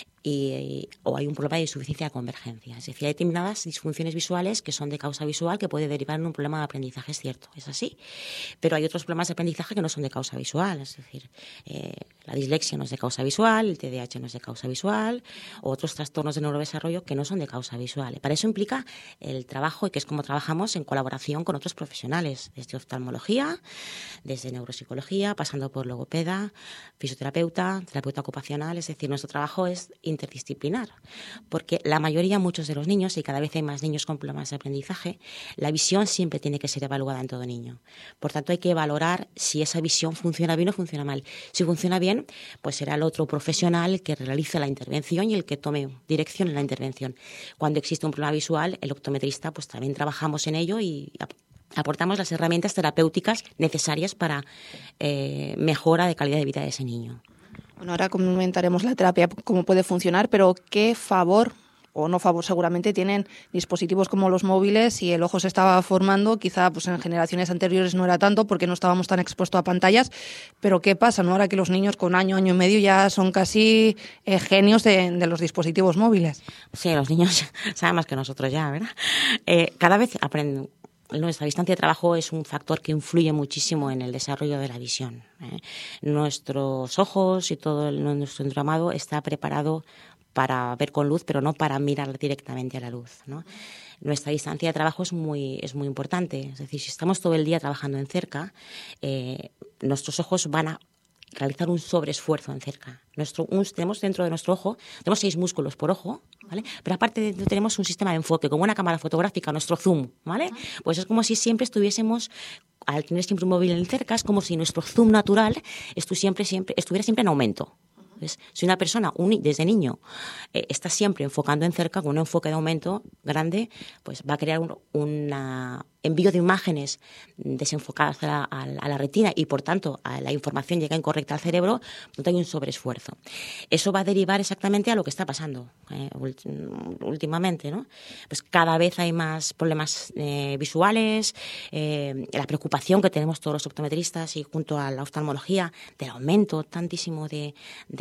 o hay un problema de insuficiencia de convergencia. Es decir, hay determinadas disfunciones visuales que son de causa visual que puede derivar en un problema de aprendizaje, es cierto, es así. Pero hay otros problemas de aprendizaje que no son de causa visual, es decir, la dislexia no es de causa visual, el TDAH no es de causa visual, o otros trastornos de neurodesarrollo que no son de causa visual. Para eso implica el trabajo, y que es como trabajamos en colaboración con otros profesionales, desde oftalmología, desde neuropsicología, pasando por logopeda, fisioterapeuta, terapeuta ocupacional. Es decir, nuestro trabajo es interdisciplinar, porque la mayoría, muchos de los niños, y cada vez hay más niños con problemas de aprendizaje, la visión siempre tiene que ser evaluada en todo niño. Por tanto, hay que valorar si esa visión funciona bien o funciona mal. Si funciona bien, pues será el otro profesional el que realice la intervención y el que tome dirección en la intervención. Cuando existe un problema visual, el optometrista, pues también trabajamos en ello y aportamos las herramientas terapéuticas necesarias para mejora de calidad de vida de ese niño. Bueno, ahora comentaremos la terapia, cómo puede funcionar, pero qué favor o no favor seguramente tienen dispositivos como los móviles. Y el ojo se estaba formando, quizá pues en generaciones anteriores no era tanto porque no estábamos tan expuestos a pantallas, pero ¿qué pasa, no? Ahora que los niños con año y medio ya son casi genios de los dispositivos móviles. Sí, los niños saben más que nosotros ya, ¿verdad? Cada vez aprenden. Nuestra distancia de trabajo es un factor que influye muchísimo en el desarrollo de la visión. Nuestros ojos y todo nuestro entramado está preparado para ver con luz, pero no para mirar directamente a la luz, ¿no? Nuestra distancia de trabajo es muy importante. Es decir, si estamos todo el día trabajando en cerca, nuestros ojos van a realizar un sobreesfuerzo en cerca. Tenemos dentro de nuestro ojo, tenemos 6 músculos por ojo, ¿vale? Pero aparte tenemos un sistema de enfoque, como una cámara fotográfica, nuestro zoom, ¿vale? Pues es como si siempre estuviésemos, al tener siempre un móvil en cerca, es como si nuestro zoom natural estuviera siempre en aumento. Entonces, si una persona desde niño está siempre enfocando en cerca, con un enfoque de aumento grande, pues va a crear un envío de imágenes desenfocadas a la retina y, por tanto, la información llega incorrecta al cerebro, donde hay un sobreesfuerzo. Eso va a derivar exactamente a lo que está pasando últimamente, ¿no? Pues cada vez hay más problemas visuales, la preocupación que tenemos todos los optometristas y junto a la oftalmología del aumento tantísimo de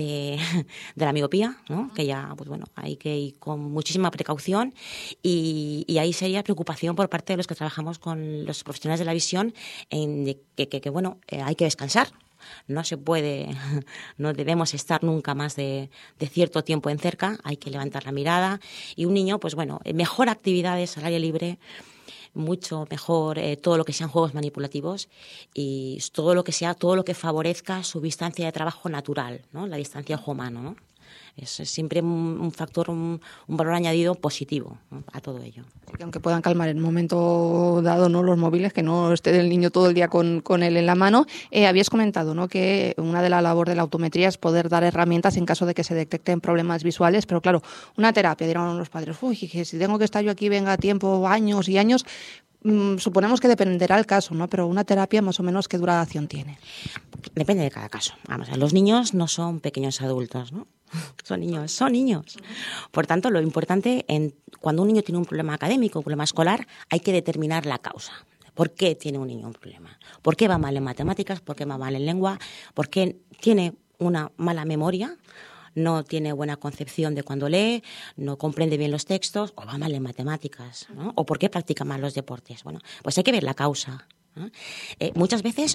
la miopía, ¿no? Que ya, pues bueno, hay que ir con muchísima precaución y ahí sería preocupación por parte de los que trabajamos con los profesionales de la visión en que bueno, hay que descansar. No se puede, no debemos estar nunca más de cierto tiempo en cerca, hay que levantar la mirada y un niño, pues bueno, mejor actividades al aire libre, mucho mejor todo lo que sean juegos manipulativos y todo lo que favorezca su distancia de trabajo natural, ¿no? La distancia ojo-mano, ¿no? Es siempre un factor, un valor añadido positivo, ¿no?, a todo ello. Así que aunque puedan calmar en un momento dado, ¿no?, los móviles, que no esté el niño todo el día con él en la mano. Habías comentado, ¿no?, que una de las labores de la optometría es poder dar herramientas en caso de que se detecten problemas visuales, pero claro, una terapia, dirán los padres, uy, que si tengo que estar yo aquí, venga, tiempo, años y años. Suponemos que dependerá el caso, ¿no? Pero una terapia más o menos, ¿qué duración tiene? Depende de cada caso. Vamos a ver, los niños no son pequeños adultos, ¿no? Son niños. Por tanto, lo importante cuando un niño tiene un problema académico, un problema escolar, hay que determinar la causa. ¿Por qué tiene un niño un problema? ¿Por qué va mal en matemáticas? ¿Por qué va mal en lengua? ¿Por qué tiene una mala memoria? ¿No tiene buena concepción de cuando lee? ¿No comprende bien los textos? ¿O va mal en matemáticas? ¿No? ¿O por qué practica mal los deportes? Bueno, pues hay que ver la causa, ¿no? Muchas veces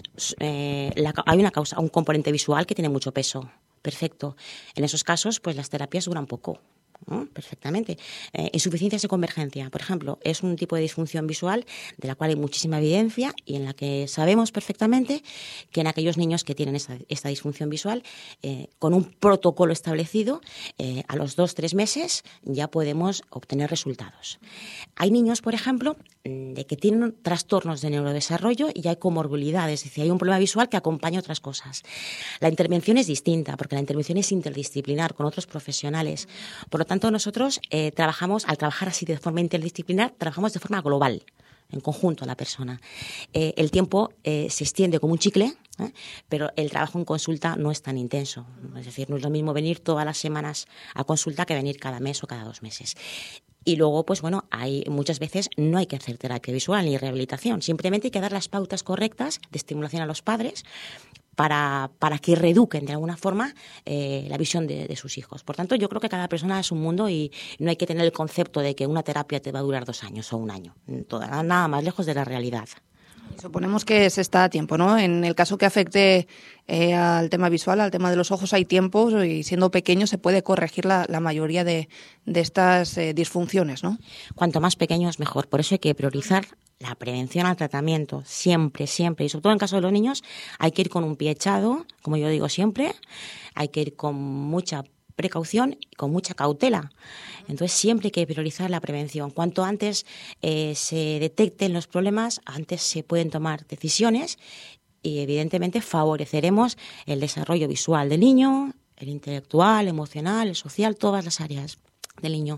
hay una causa, un componente visual que tiene mucho peso. Perfecto. En esos casos, pues las terapias duran poco, ¿no? Perfectamente. Insuficiencias de convergencia, por ejemplo, es un tipo de disfunción visual de la cual hay muchísima evidencia y en la que sabemos perfectamente que en aquellos niños que tienen esta disfunción visual, con un protocolo establecido, a los 2-3 meses ya podemos obtener resultados. Hay niños, por ejemplo, de que tienen trastornos de neurodesarrollo y hay comorbilidades, es decir, hay un problema visual que acompaña otras cosas. La intervención es distinta porque la intervención es interdisciplinar con otros profesionales. Por lo tanto, nosotros al trabajar así de forma interdisciplinar, trabajamos de forma global, en conjunto a la persona. El tiempo se extiende como un chicle, pero el trabajo en consulta no es tan intenso. Es decir, no es lo mismo venir todas las semanas a consulta que venir cada mes o cada 2 meses. Y luego, pues bueno, muchas veces no hay que hacer terapia visual ni rehabilitación. Simplemente hay que dar las pautas correctas de estimulación a los padres para que reeduquen de alguna forma la visión de sus hijos. Por tanto, yo creo que cada persona es un mundo y no hay que tener el concepto de que una terapia te va a durar 2 años o 1 año. Nada más lejos de la realidad. Suponemos que se está a tiempo, ¿no? En el caso que afecte al tema visual, al tema de los ojos, hay tiempos y siendo pequeño se puede corregir la mayoría de estas disfunciones, ¿no? Cuanto más pequeño es mejor. Por eso hay que priorizar la prevención al tratamiento, siempre. Y sobre todo en caso de los niños hay que ir con un pie echado, como yo digo siempre, hay que ir con mucha precaución y con mucha cautela. Entonces siempre hay que priorizar la prevención. Cuanto antes se detecten los problemas, antes se pueden tomar decisiones y evidentemente favoreceremos el desarrollo visual del niño, el intelectual, emocional, el social, todas las áreas del niño.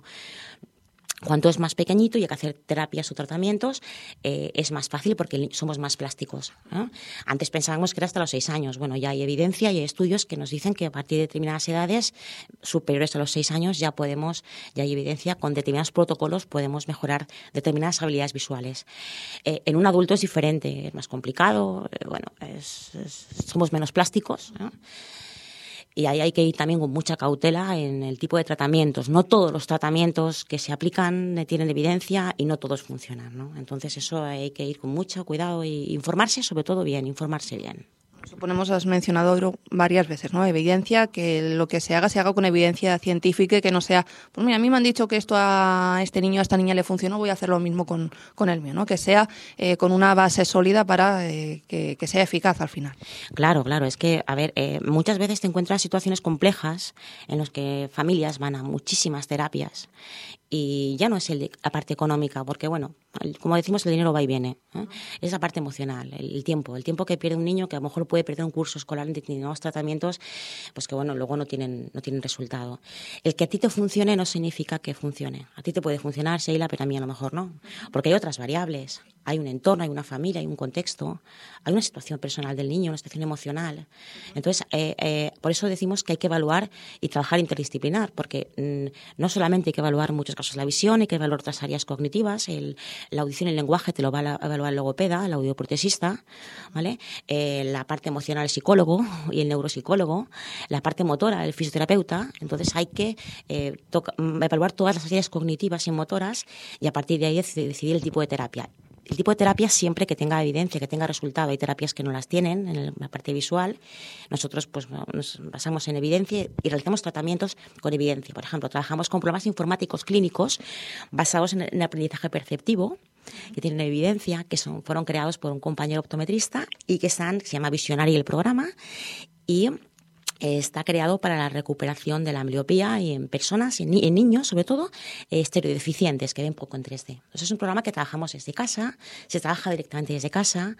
Cuanto es más pequeñito y hay que hacer terapias o tratamientos, es más fácil porque somos más plásticos, ¿no? Antes pensábamos que era hasta los 6 años. Bueno, ya hay evidencia y hay estudios que nos dicen que a partir de determinadas edades superiores a los 6 años ya hay evidencia, con determinados protocolos podemos mejorar determinadas habilidades visuales. En un adulto es diferente, es más complicado, somos menos plásticos, ¿no? Y ahí hay que ir también con mucha cautela en el tipo de tratamientos. No todos los tratamientos que se aplican tienen evidencia y no todos funcionan, ¿no? Entonces eso hay que ir con mucho cuidado e informarse, sobre todo bien, informarse bien. Suponemos, has mencionado varias veces, ¿no? Evidencia, que lo que se haga con evidencia científica y que no sea, pues mira, a mí me han dicho que esto a este niño, a esta niña le funcionó, voy a hacer lo mismo con el mío, ¿no? Que sea con una base sólida para que sea eficaz al final. Claro, es que, a ver, muchas veces te encuentras situaciones complejas en las que familias van a muchísimas terapias y ya no es la parte económica, porque bueno, como decimos, el dinero va y viene, ¿eh? Es la parte emocional, el tiempo que pierde un niño, que a lo mejor puede perder un curso escolar en determinados tratamientos, pues que bueno, luego no tienen resultado. El que a ti te funcione no significa que funcione. A ti te puede funcionar, Sheila, pero a mí a lo mejor no, porque hay otras variables. Hay un entorno, hay una familia, hay un contexto, hay una situación personal del niño, una situación emocional. Entonces, por eso decimos que hay que evaluar y trabajar interdisciplinar, porque no solamente hay que evaluar en muchos casos la visión, hay que evaluar otras áreas cognitivas, la audición y el lenguaje te lo va a evaluar el logopeda, el audioprotesista, ¿vale? La parte emocional el psicólogo y el neuropsicólogo, la parte motora el fisioterapeuta. Entonces hay que evaluar todas las áreas cognitivas y motoras y a partir de ahí decidir el tipo de terapia. El tipo de terapia siempre que tenga evidencia, que tenga resultado. Hay terapias que no las tienen en la parte visual. Nosotros pues nos basamos en evidencia y realizamos tratamientos con evidencia. Por ejemplo, trabajamos con programas informáticos clínicos basados en el aprendizaje perceptivo, que tienen evidencia, que fueron creados por un compañero optometrista y que se llama Visionary el programa, y está creado para la recuperación de la ambliopía y en personas, en niños sobre todo, estereodeficientes que ven poco en 3D. Entonces es un programa que trabajamos desde casa, se trabaja directamente desde casa,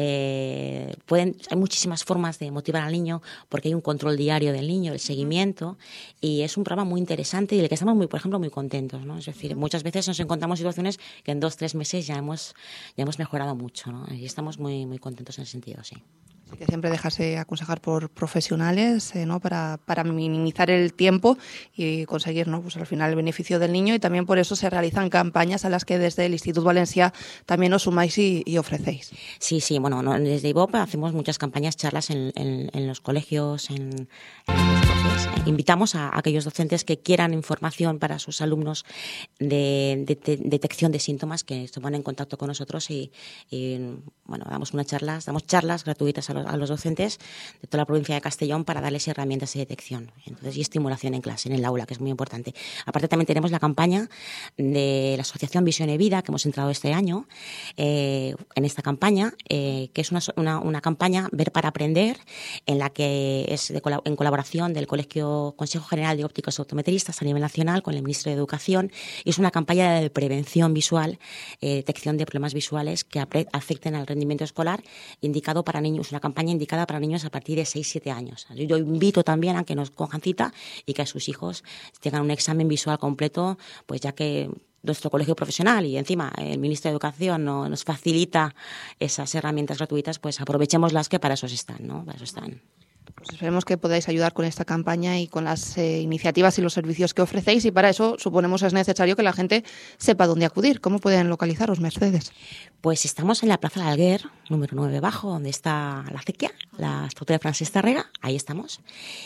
hay muchísimas formas de motivar al niño porque hay un control diario del niño, el seguimiento, y es un programa muy interesante y del que estamos, por ejemplo, muy contentos, ¿no? Es decir, muchas veces nos encontramos situaciones que en 2-3 meses ya hemos mejorado mucho, ¿no? Y estamos muy, muy contentos en ese sentido, sí. Así que siempre dejarse aconsejar por profesionales, ¿no? para minimizar el tiempo y conseguir, ¿no? Pues al final el beneficio del niño, y también por eso se realizan campañas a las que desde el Institut Valencià también os sumáis y ofrecéis. Sí, bueno, desde IVOP hacemos muchas campañas, charlas en los colegios, en los invitamos a aquellos docentes que quieran información para sus alumnos de detección de síntomas, que se ponen en contacto con nosotros y bueno, damos charlas gratuitas a los docentes de toda la provincia de Castellón para darles herramientas de detección, entonces, y estimulación en clase, en el aula, que es muy importante. Aparte también tenemos la campaña de la Asociación Visión y Vida, que hemos entrado este año en esta campaña, que es una campaña Ver para Aprender, en la que es en colaboración del Consejo General de Ópticos y Optometristas a nivel nacional con el Ministro de Educación, y es una campaña de prevención visual, detección de problemas visuales que afecten al rendimiento escolar, indicado para niños, una campaña indicada para niños a partir de 6-7 años. Yo invito también a que nos cojan cita y que a sus hijos tengan un examen visual completo, pues ya que nuestro colegio profesional y encima el Ministro de Educación nos facilita esas herramientas gratuitas, pues aprovechémoslas, que para eso están, ¿no? Para eso están. Pues esperemos que podáis ayudar con esta campaña y con las iniciativas y los servicios que ofrecéis, y para eso suponemos es necesario que la gente sepa dónde acudir. ¿Cómo pueden localizaros, Mercedes? Pues estamos en la Plaza de Alguer, número 9 bajo, donde está la acequia, la estatua de Francesc Tàrrega, ahí estamos.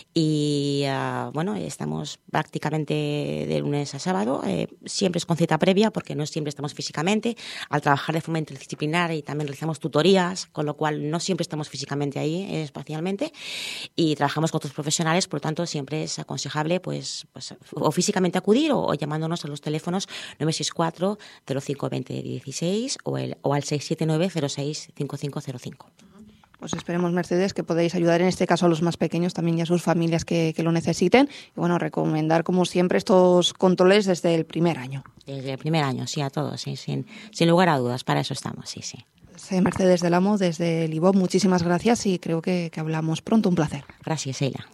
Y bueno, estamos prácticamente de lunes a sábado, siempre es con cita previa porque no siempre estamos físicamente, al trabajar de forma interdisciplinar, y también realizamos tutorías, con lo cual no siempre estamos físicamente ahí, espacialmente, y trabajamos con otros profesionales, por lo tanto siempre es aconsejable pues o físicamente acudir o llamándonos a los teléfonos 964 05 20 16 o al 679 06 5505. Pues esperemos, Mercedes, que podáis ayudar en este caso a los más pequeños también y a sus familias que lo necesiten. Y bueno, recomendar como siempre estos controles desde el primer año. Desde el primer año, sí, a todos, sí, sin lugar a dudas, para eso estamos, sí. Mercedes del Amo, desde el IVOP, muchísimas gracias y creo que hablamos pronto. Un placer. Gràcies, Eila.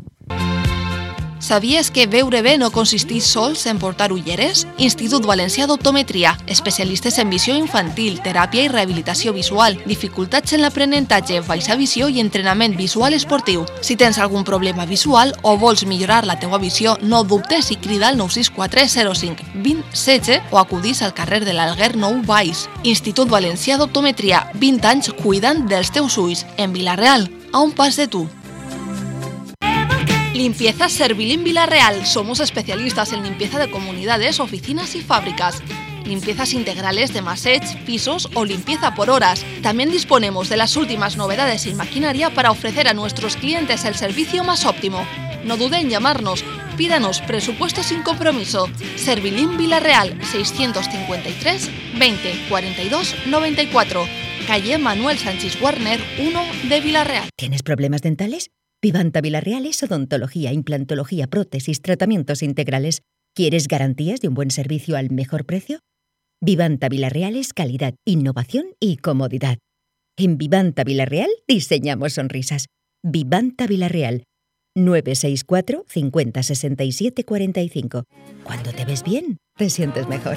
Sabies que veure bé no consisteix sols en portar ulleres? Institut Valencià d'Optometria, especialistes en visió infantil, teràpia i rehabilitació visual, dificultats en l'aprenentatge, baixa visió i entrenament visual esportiu. Si tens algun problema visual o vols millorar la teua visió, no dubtes i crida al 964 05 20 16 o acudís al carrer de l'Alguer 9 Baix. Institut Valencià d'Optometria, 20 anys cuidant dels teus ulls, en Vila-real, a un pas de tu. Limpieza Servilín Vila-real. Somos especialistas en limpieza de comunidades, oficinas y fábricas. Limpiezas integrales de massage, pisos o limpieza por horas. También disponemos de las últimas novedades en maquinaria para ofrecer a nuestros clientes el servicio más óptimo. No dude en llamarnos. Pídanos presupuesto sin compromiso. Servilín Vila-real, 653 20 42 94. Calle Manuel Sánchez Warner, 1 de Vila-real. ¿Tienes problemas dentales? Vivanta Vila-real es odontología, implantología, prótesis, tratamientos integrales. ¿Quieres garantías de un buen servicio al mejor precio? Vivanta Vila-real es calidad, innovación y comodidad. En Vivanta Vila-real diseñamos sonrisas. Vivanta Vila-real, 964 50 67 45. Cuando te ves bien, te sientes mejor.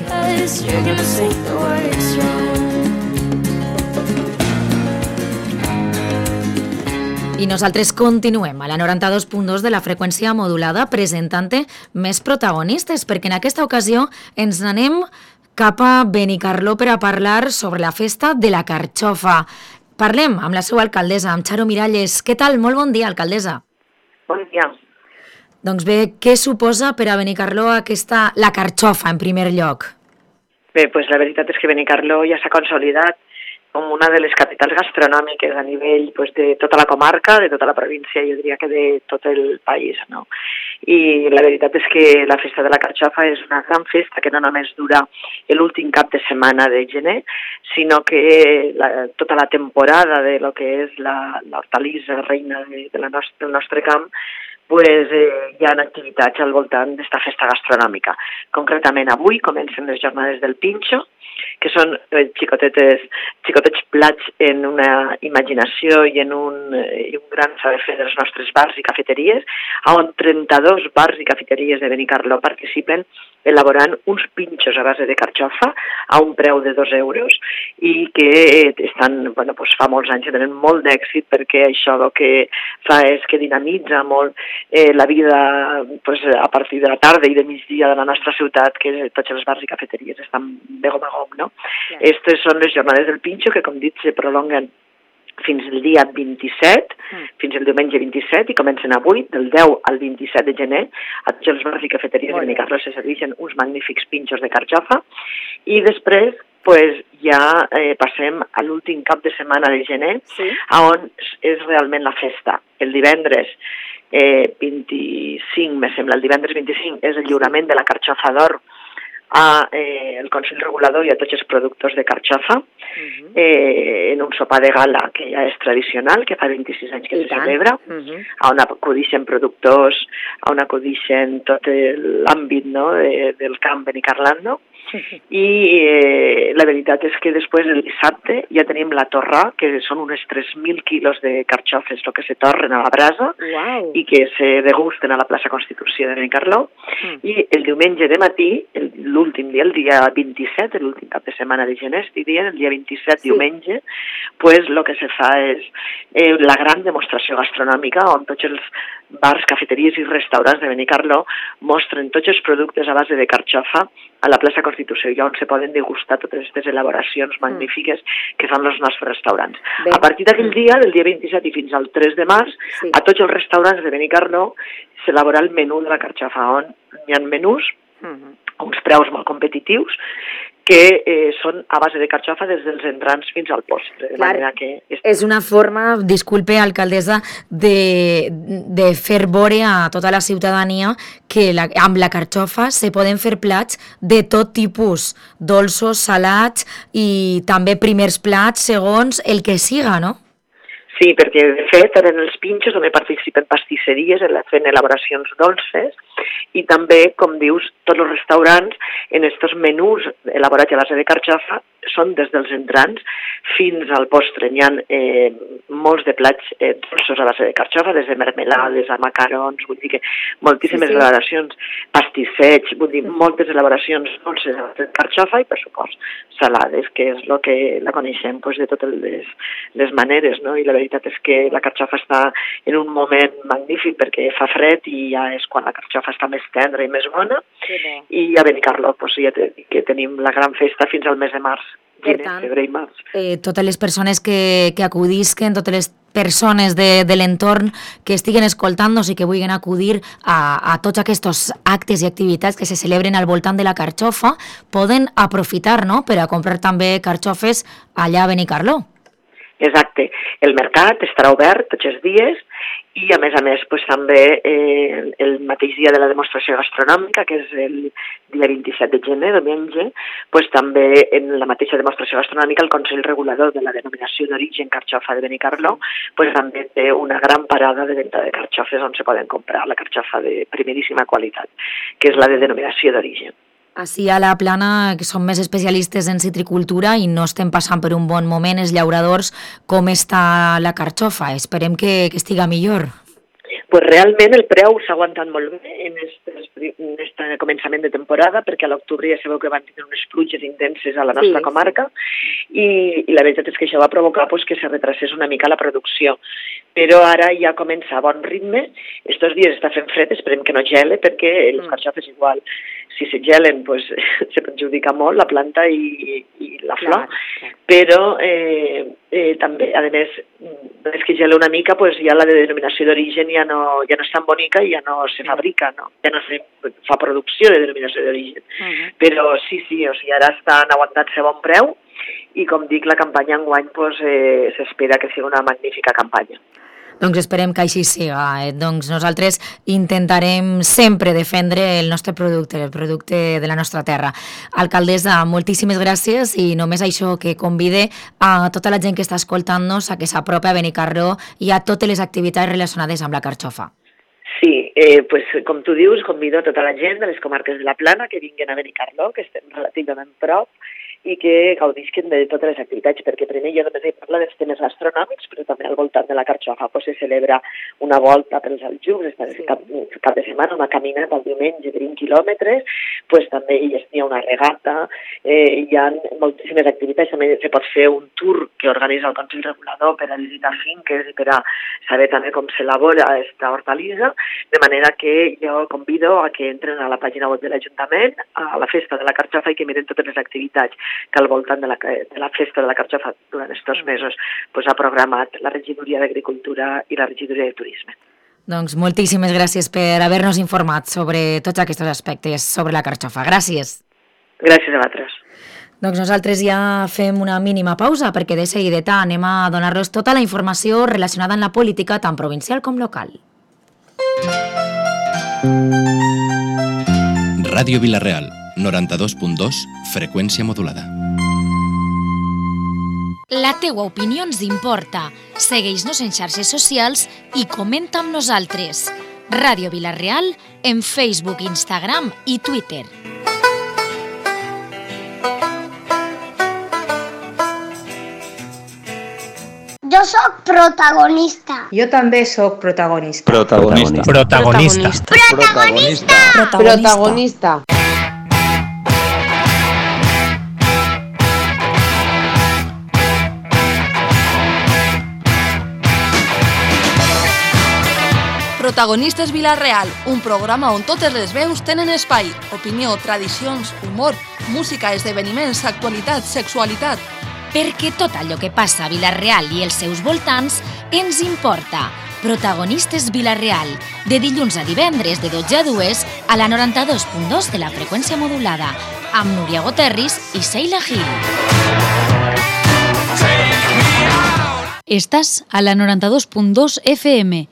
I nosaltres continuem a la 92.2 de la freqüència modulada presentant-te més protagonistes, perquè en aquesta ocasió ens n'anem cap a Benicarló per a parlar sobre la festa de la carxofa. Parlem amb la seva alcaldessa, amb Charo Miralles. Què tal? Molt bon dia, alcaldessa. Bon dia. Doncs bé, què suposa per a Benicarló la carxofa, en primer lloc? Bé, doncs la veritat és que Benicarló ja s'ha consolidat com una de les capitals gastronòmiques a nivell pues, de tota la comarca, de tota la província, jo diria que de tot el país, no? I la veritat és que la festa de la carxofa és una gran festa que no només dura l'últim cap de setmana de gener, sinó que tota la temporada de lo que és l'hortalissa reina del nostre camp, pues, hi ha activitats al voltant d'esta festa gastronòmica. Concretament avui comencen les jornades del Pinxo, que són xicotets plats en una imaginació i en un gran saber fer dels nostres bars i cafeteries, on 32 bars i cafeteries de Benicarló participen elaborant uns pinxos a base de carxofa a un preu de 2 euros i que estan, bueno, pues fa molts anys que tenen molt d'èxit perquè això el que fa és que dinamitza molt la vida pues, a partir de la tarda i de migdia de la nostra ciutat, que tots els bars i cafeteries estan de gom a gom, no? Aquestes són les jornades del Pinxo que, com dit, se prolonguen fins el dia 27, fins el diumenge 27, i comencen avui, del 10 al 27 de gener, a tots els bars i cafeteries de Benicarló se serveixen uns magnífics pinxos de carxofa, i després pues, ja passem a l'últim cap de setmana de gener, on és realment la festa. El divendres 25, me sembla, el divendres 25 és el lliurament de la carxofa d'or al Consell Regulador i a tots els productors de carxofa en un sopar de gala que ja és tradicional, que fa 26 anys que se celebra, on acudixen productors, on acudixen tot l'àmbit no, del camp benicarlano, i la veritat és que després el dissabte ja tenim la torrà, que són unes 3.000 quilos de carxofes el que se torren a la brasa i que se degusten a la plaça Constitució de Benicarló, i el diumenge de matí, l'últim dia, el dia 27, l'últim cap de setmana de gener, el dia 27, diumenge, pues el que se fa és la gran demostració gastronòmica on tots els bars, cafeteries i restaurants de Benicarló mostren tots els productes a base de carxofa a la plaça Constitució, on se poden degustar totes aquestes elaboracions magnífiques que fan els nostres restaurants. A partir d'aquell dia, del dia 27 i fins al 3 de març, a tots els restaurants de Benicarló s'elabora el menú de la carxofa, on hi ha menús a uns preus molt competitius que són a base de carxofa des dels entrants fins al postre. És una forma, disculpe, alcaldessa, de fer veure a tota la ciutadania que amb la carxofa se poden fer plats de tot tipus, dolços, salats i també primers plats, segons el que siga, no? Sí, perquè de fet en els pinxos també participen pastisseries fent elaboracions dolces i també, com dius, tots els restaurants en aquests menús elaborats a base de carxofa són des dels entrants fins al postre. N'hi ha molts de plats dolços a base de carxofa, des de mermelades a macarons, vull dir que moltíssimes elaboracions, pastissets, vull dir, moltes elaboracions dolces a base de carxofa i, per supost, salades, que és el que la coneixem pues, de totes les maneres, no? I la veritat és que la carxofa està en un moment magnífic perquè fa fred i ja és quan la carxofa està més tendra i més bona, i a Benicarló pues, ja que tenim la gran festa fins al mes de març. Per tant, totes les persones que acudisquen, totes les persones de l'entorn que estiguen escoltant-nos i que vulguin acudir a tots aquests actes i activitats que se celebren al voltant de la carxofa, poden aprofitar, no?, per a comprar també carxofes allà a Benicarló. Exacte. El mercat estarà obert tots els dies i, a més, pues, també el mateix dia de la demostració gastronòmica, que és el dia 27 de gener, diumenge, pues, també en la mateixa demostració gastronòmica el Consell Regulador de la Denominació d'Origen Carxofa de Benicarló pues, també té una gran parada de venda de carxofes on se poden comprar la carxofa de primeríssima qualitat, que és la de denominació d'origen. Ací a la Plana, que som més especialistes en citricultura i no estem passant per un bon moment, els llauradors, com està la carxofa? Esperem que estiga millor. Pues realment el preu s'ha aguantat molt bé en aquest començament de temporada, perquè a l'octubre ja sabeu que van tenir unes pluges intenses a la nostra comarca i la veritat és que això va provocar pues, que se retrasés una mica la producció. Però ara ja comença a bon ritme, estos dies està fent fred, esperem que no gele, perquè les carxofes igual, si se gelen, pues, se perjudica molt la planta i la flor, però també, a més, des que gela una mica, pues, ja la de denominació d'origen ja no és tan bonica i ja no se fabrica, no? Ja no se fa producció de denominació d'origen. Però sí, o sigui, ara estan aguantant-se a bon preu i com dic, la campanya enguany s'espera que sigui una magnífica campanya. Doncs esperem que així siga. Doncs nosaltres intentarem sempre defendre el nostre producte, el producte de la nostra terra. Alcaldessa, moltíssimes gràcies i només això, que convide a tota la gent que està escoltant-nos a que s'apropi a Benicarló i a totes les activitats relacionades amb la carxofa. Sí, com tu dius, convido a tota la gent de les comarques de la Plana que vinguin a Benicarló, que estem relativament prop, i que gaudisquen de totes les activitats, perquè primer jo només he parlat dels temes gastronòmics, però també al voltant de la carxofa se celebra una volta pels Aljubs, cap de setmana, una caminata el diumenge de 20 quilòmetres, també hi ha una regata, hi ha moltíssimes activitats, també se pot fer un tour que organitza el Consell Regulador per a visitar finques i per a saber també com s'elabora aquesta hortalissa, de manera que jo convido a que entren a la pàgina web de l'Ajuntament, a la festa de la carxofa, i que miren totes les activitats que al voltant de la festa de la carxofa durant estos mesos ha programat la Regidoria d'Agricultura i la Regidoria de Turisme. Doncs moltíssimes gràcies per haver-nos informat sobre tots aquests aspectes sobre la carxofa. Gràcies. Gràcies a vosaltres. Doncs nosaltres ja fem una mínima pausa perquè de seguideta anem a donar-los tota la informació relacionada amb la política tant provincial com local. Ràdio Vila-real, 92.2, freqüència modulada. La teua opinió ens importa. Segueix-nos en xarxes socials i comenta amb nosaltres. Ràdio Vila-real en Facebook, Instagram i Twitter. Jo sóc protagonista. Jo també sóc protagonista. Protagonista. Protagonista. Protagonista. Protagonista. Protagonistes Vila-real, un programa on totes les veus tenen espai. Opinió, tradicions, humor, música, esdeveniments, actualitat, sexualitat. Perquè tot allò que passa a Vila-real i els seus voltants ens importa. Protagonistes Vila-real, de dilluns a divendres de 12 a 2 a la 92.2 de la freqüència modulada, amb Núria Goterris i Sheila Gil. Estàs a la 92.2 FM.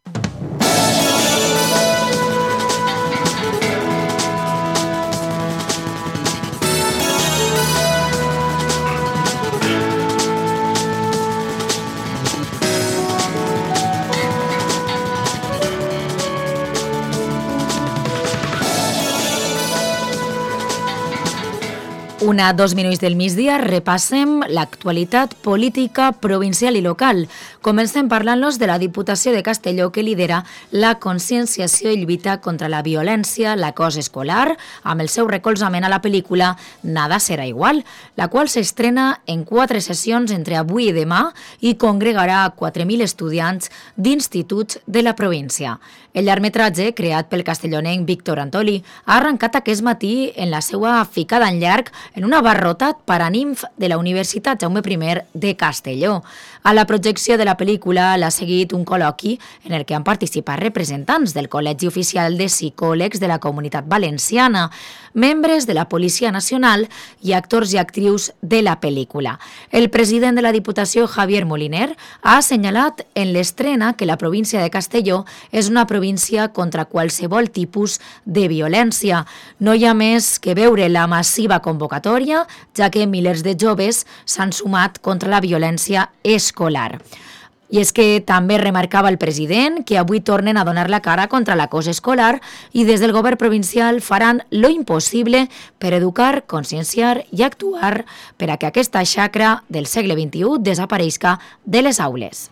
A 2 minuts del migdia repassem l'actualitat política provincial i local. Comencem parlant-los de la Diputació de Castelló, que lidera la conscienciació i lluita contra la violència, l'acost escolar, amb el seu recolzament a la pel·lícula Nada serà igual, la qual s'estrena en 4 sessions entre avui i demà i congregarà 4.000 estudiants d'instituts de la província. El llargmetratge, creat pel castellonenc Víctor Antoli, ha arrencat aquest matí en la seva ficada en llarg en una barrotat paranimf de la Universitat Jaume I de Castelló. A la projecció de la pel·lícula l'ha seguit un col·loqui en el que han participat representants del Col·legi Oficial de Psicòlegs de la Comunitat Valenciana, membres de la Policia Nacional i actors i actrius de la pel·lícula. El president de la Diputació, Javier Moliner, ha assenyalat en l'estrena que la província de Castelló és una província contra qualsevol tipus de violència. No hi ha més que veure la massiva convocatòria, ja que milers de joves s'han sumat contra la violència escolar. I és que també remarcava el president que avui tornen a donar la cara contra l'acost escolar i des del govern provincial faran lo impossible per educar, conscienciar i actuar per a que aquesta xacra del segle XXI desapareixca de les aules.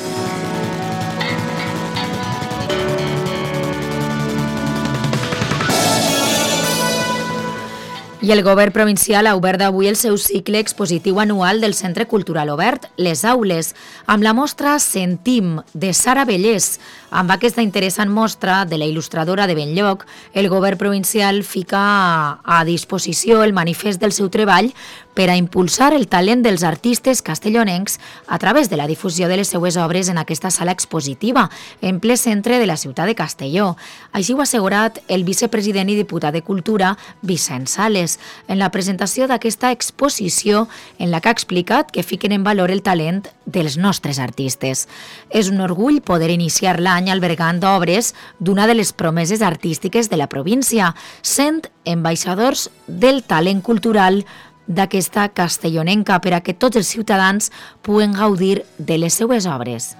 I el govern provincial ha obert avui el seu cicle expositiu anual del Centre Cultural Obert, Les Aules, amb la mostra Sentim, de Sara Bellés. Amb aquesta interessant mostra de la il·lustradora de Benlloc, el govern provincial fica a disposició el manifest del seu treball per a impulsar el talent dels artistes castellonencs a través de la difusió de les seues obres en aquesta sala expositiva, en ple centre de la ciutat de Castelló. Així ho ha assegurat el vicepresident i diputat de Cultura, Vicent Sales, en la presentació d'aquesta exposició en la que ha explicat que fiquen en valor el talent dels nostres artistes. És un orgull poder iniciar l'any albergant obres d'una de les promeses artístiques de la província, sent ambaixadors del talent cultural d'aquesta castellonenca per a que tots els ciutadans puguen gaudir de les seues obres.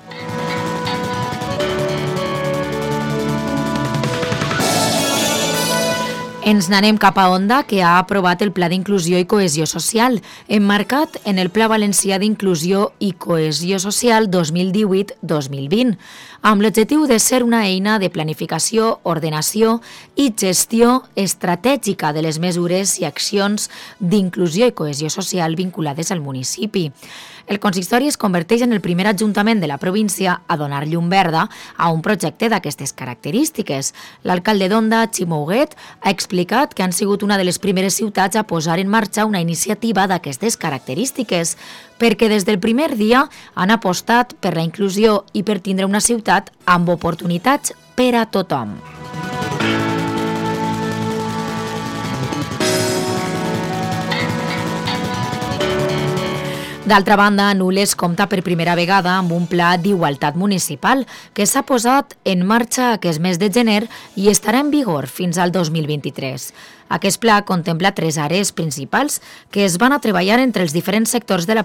Ens n'anem cap a Onda, que ha aprovat el Pla d'Inclusió i Cohesió Social, emmarcat en el Pla Valencià d'Inclusió i Cohesió Social 2018-2020, amb l'objectiu de ser una eina de planificació, ordenació i gestió estratègica de les mesures i accions d'inclusió i cohesió social vinculades al municipi. El consistori es converteix en el primer ajuntament de la província a donar llum verda a un projecte d'aquestes característiques. L'alcalde d'Onda, Ximo Huguet, ha explicat que han sigut una de les primeres ciutats a posar en marxa una iniciativa d'aquestes característiques, perquè des del primer dia han apostat per la inclusió i per tindre una ciutat amb oportunitats per a tothom. D'altra banda, Nules compta per primera vegada amb un pla d'igualtat municipal que s'ha posat en marxa aquest mes de gener i estarà en vigor fins al 2023. Aquest pla contempla 3 àrees principals que es van a treballar entre els diferents sectors de la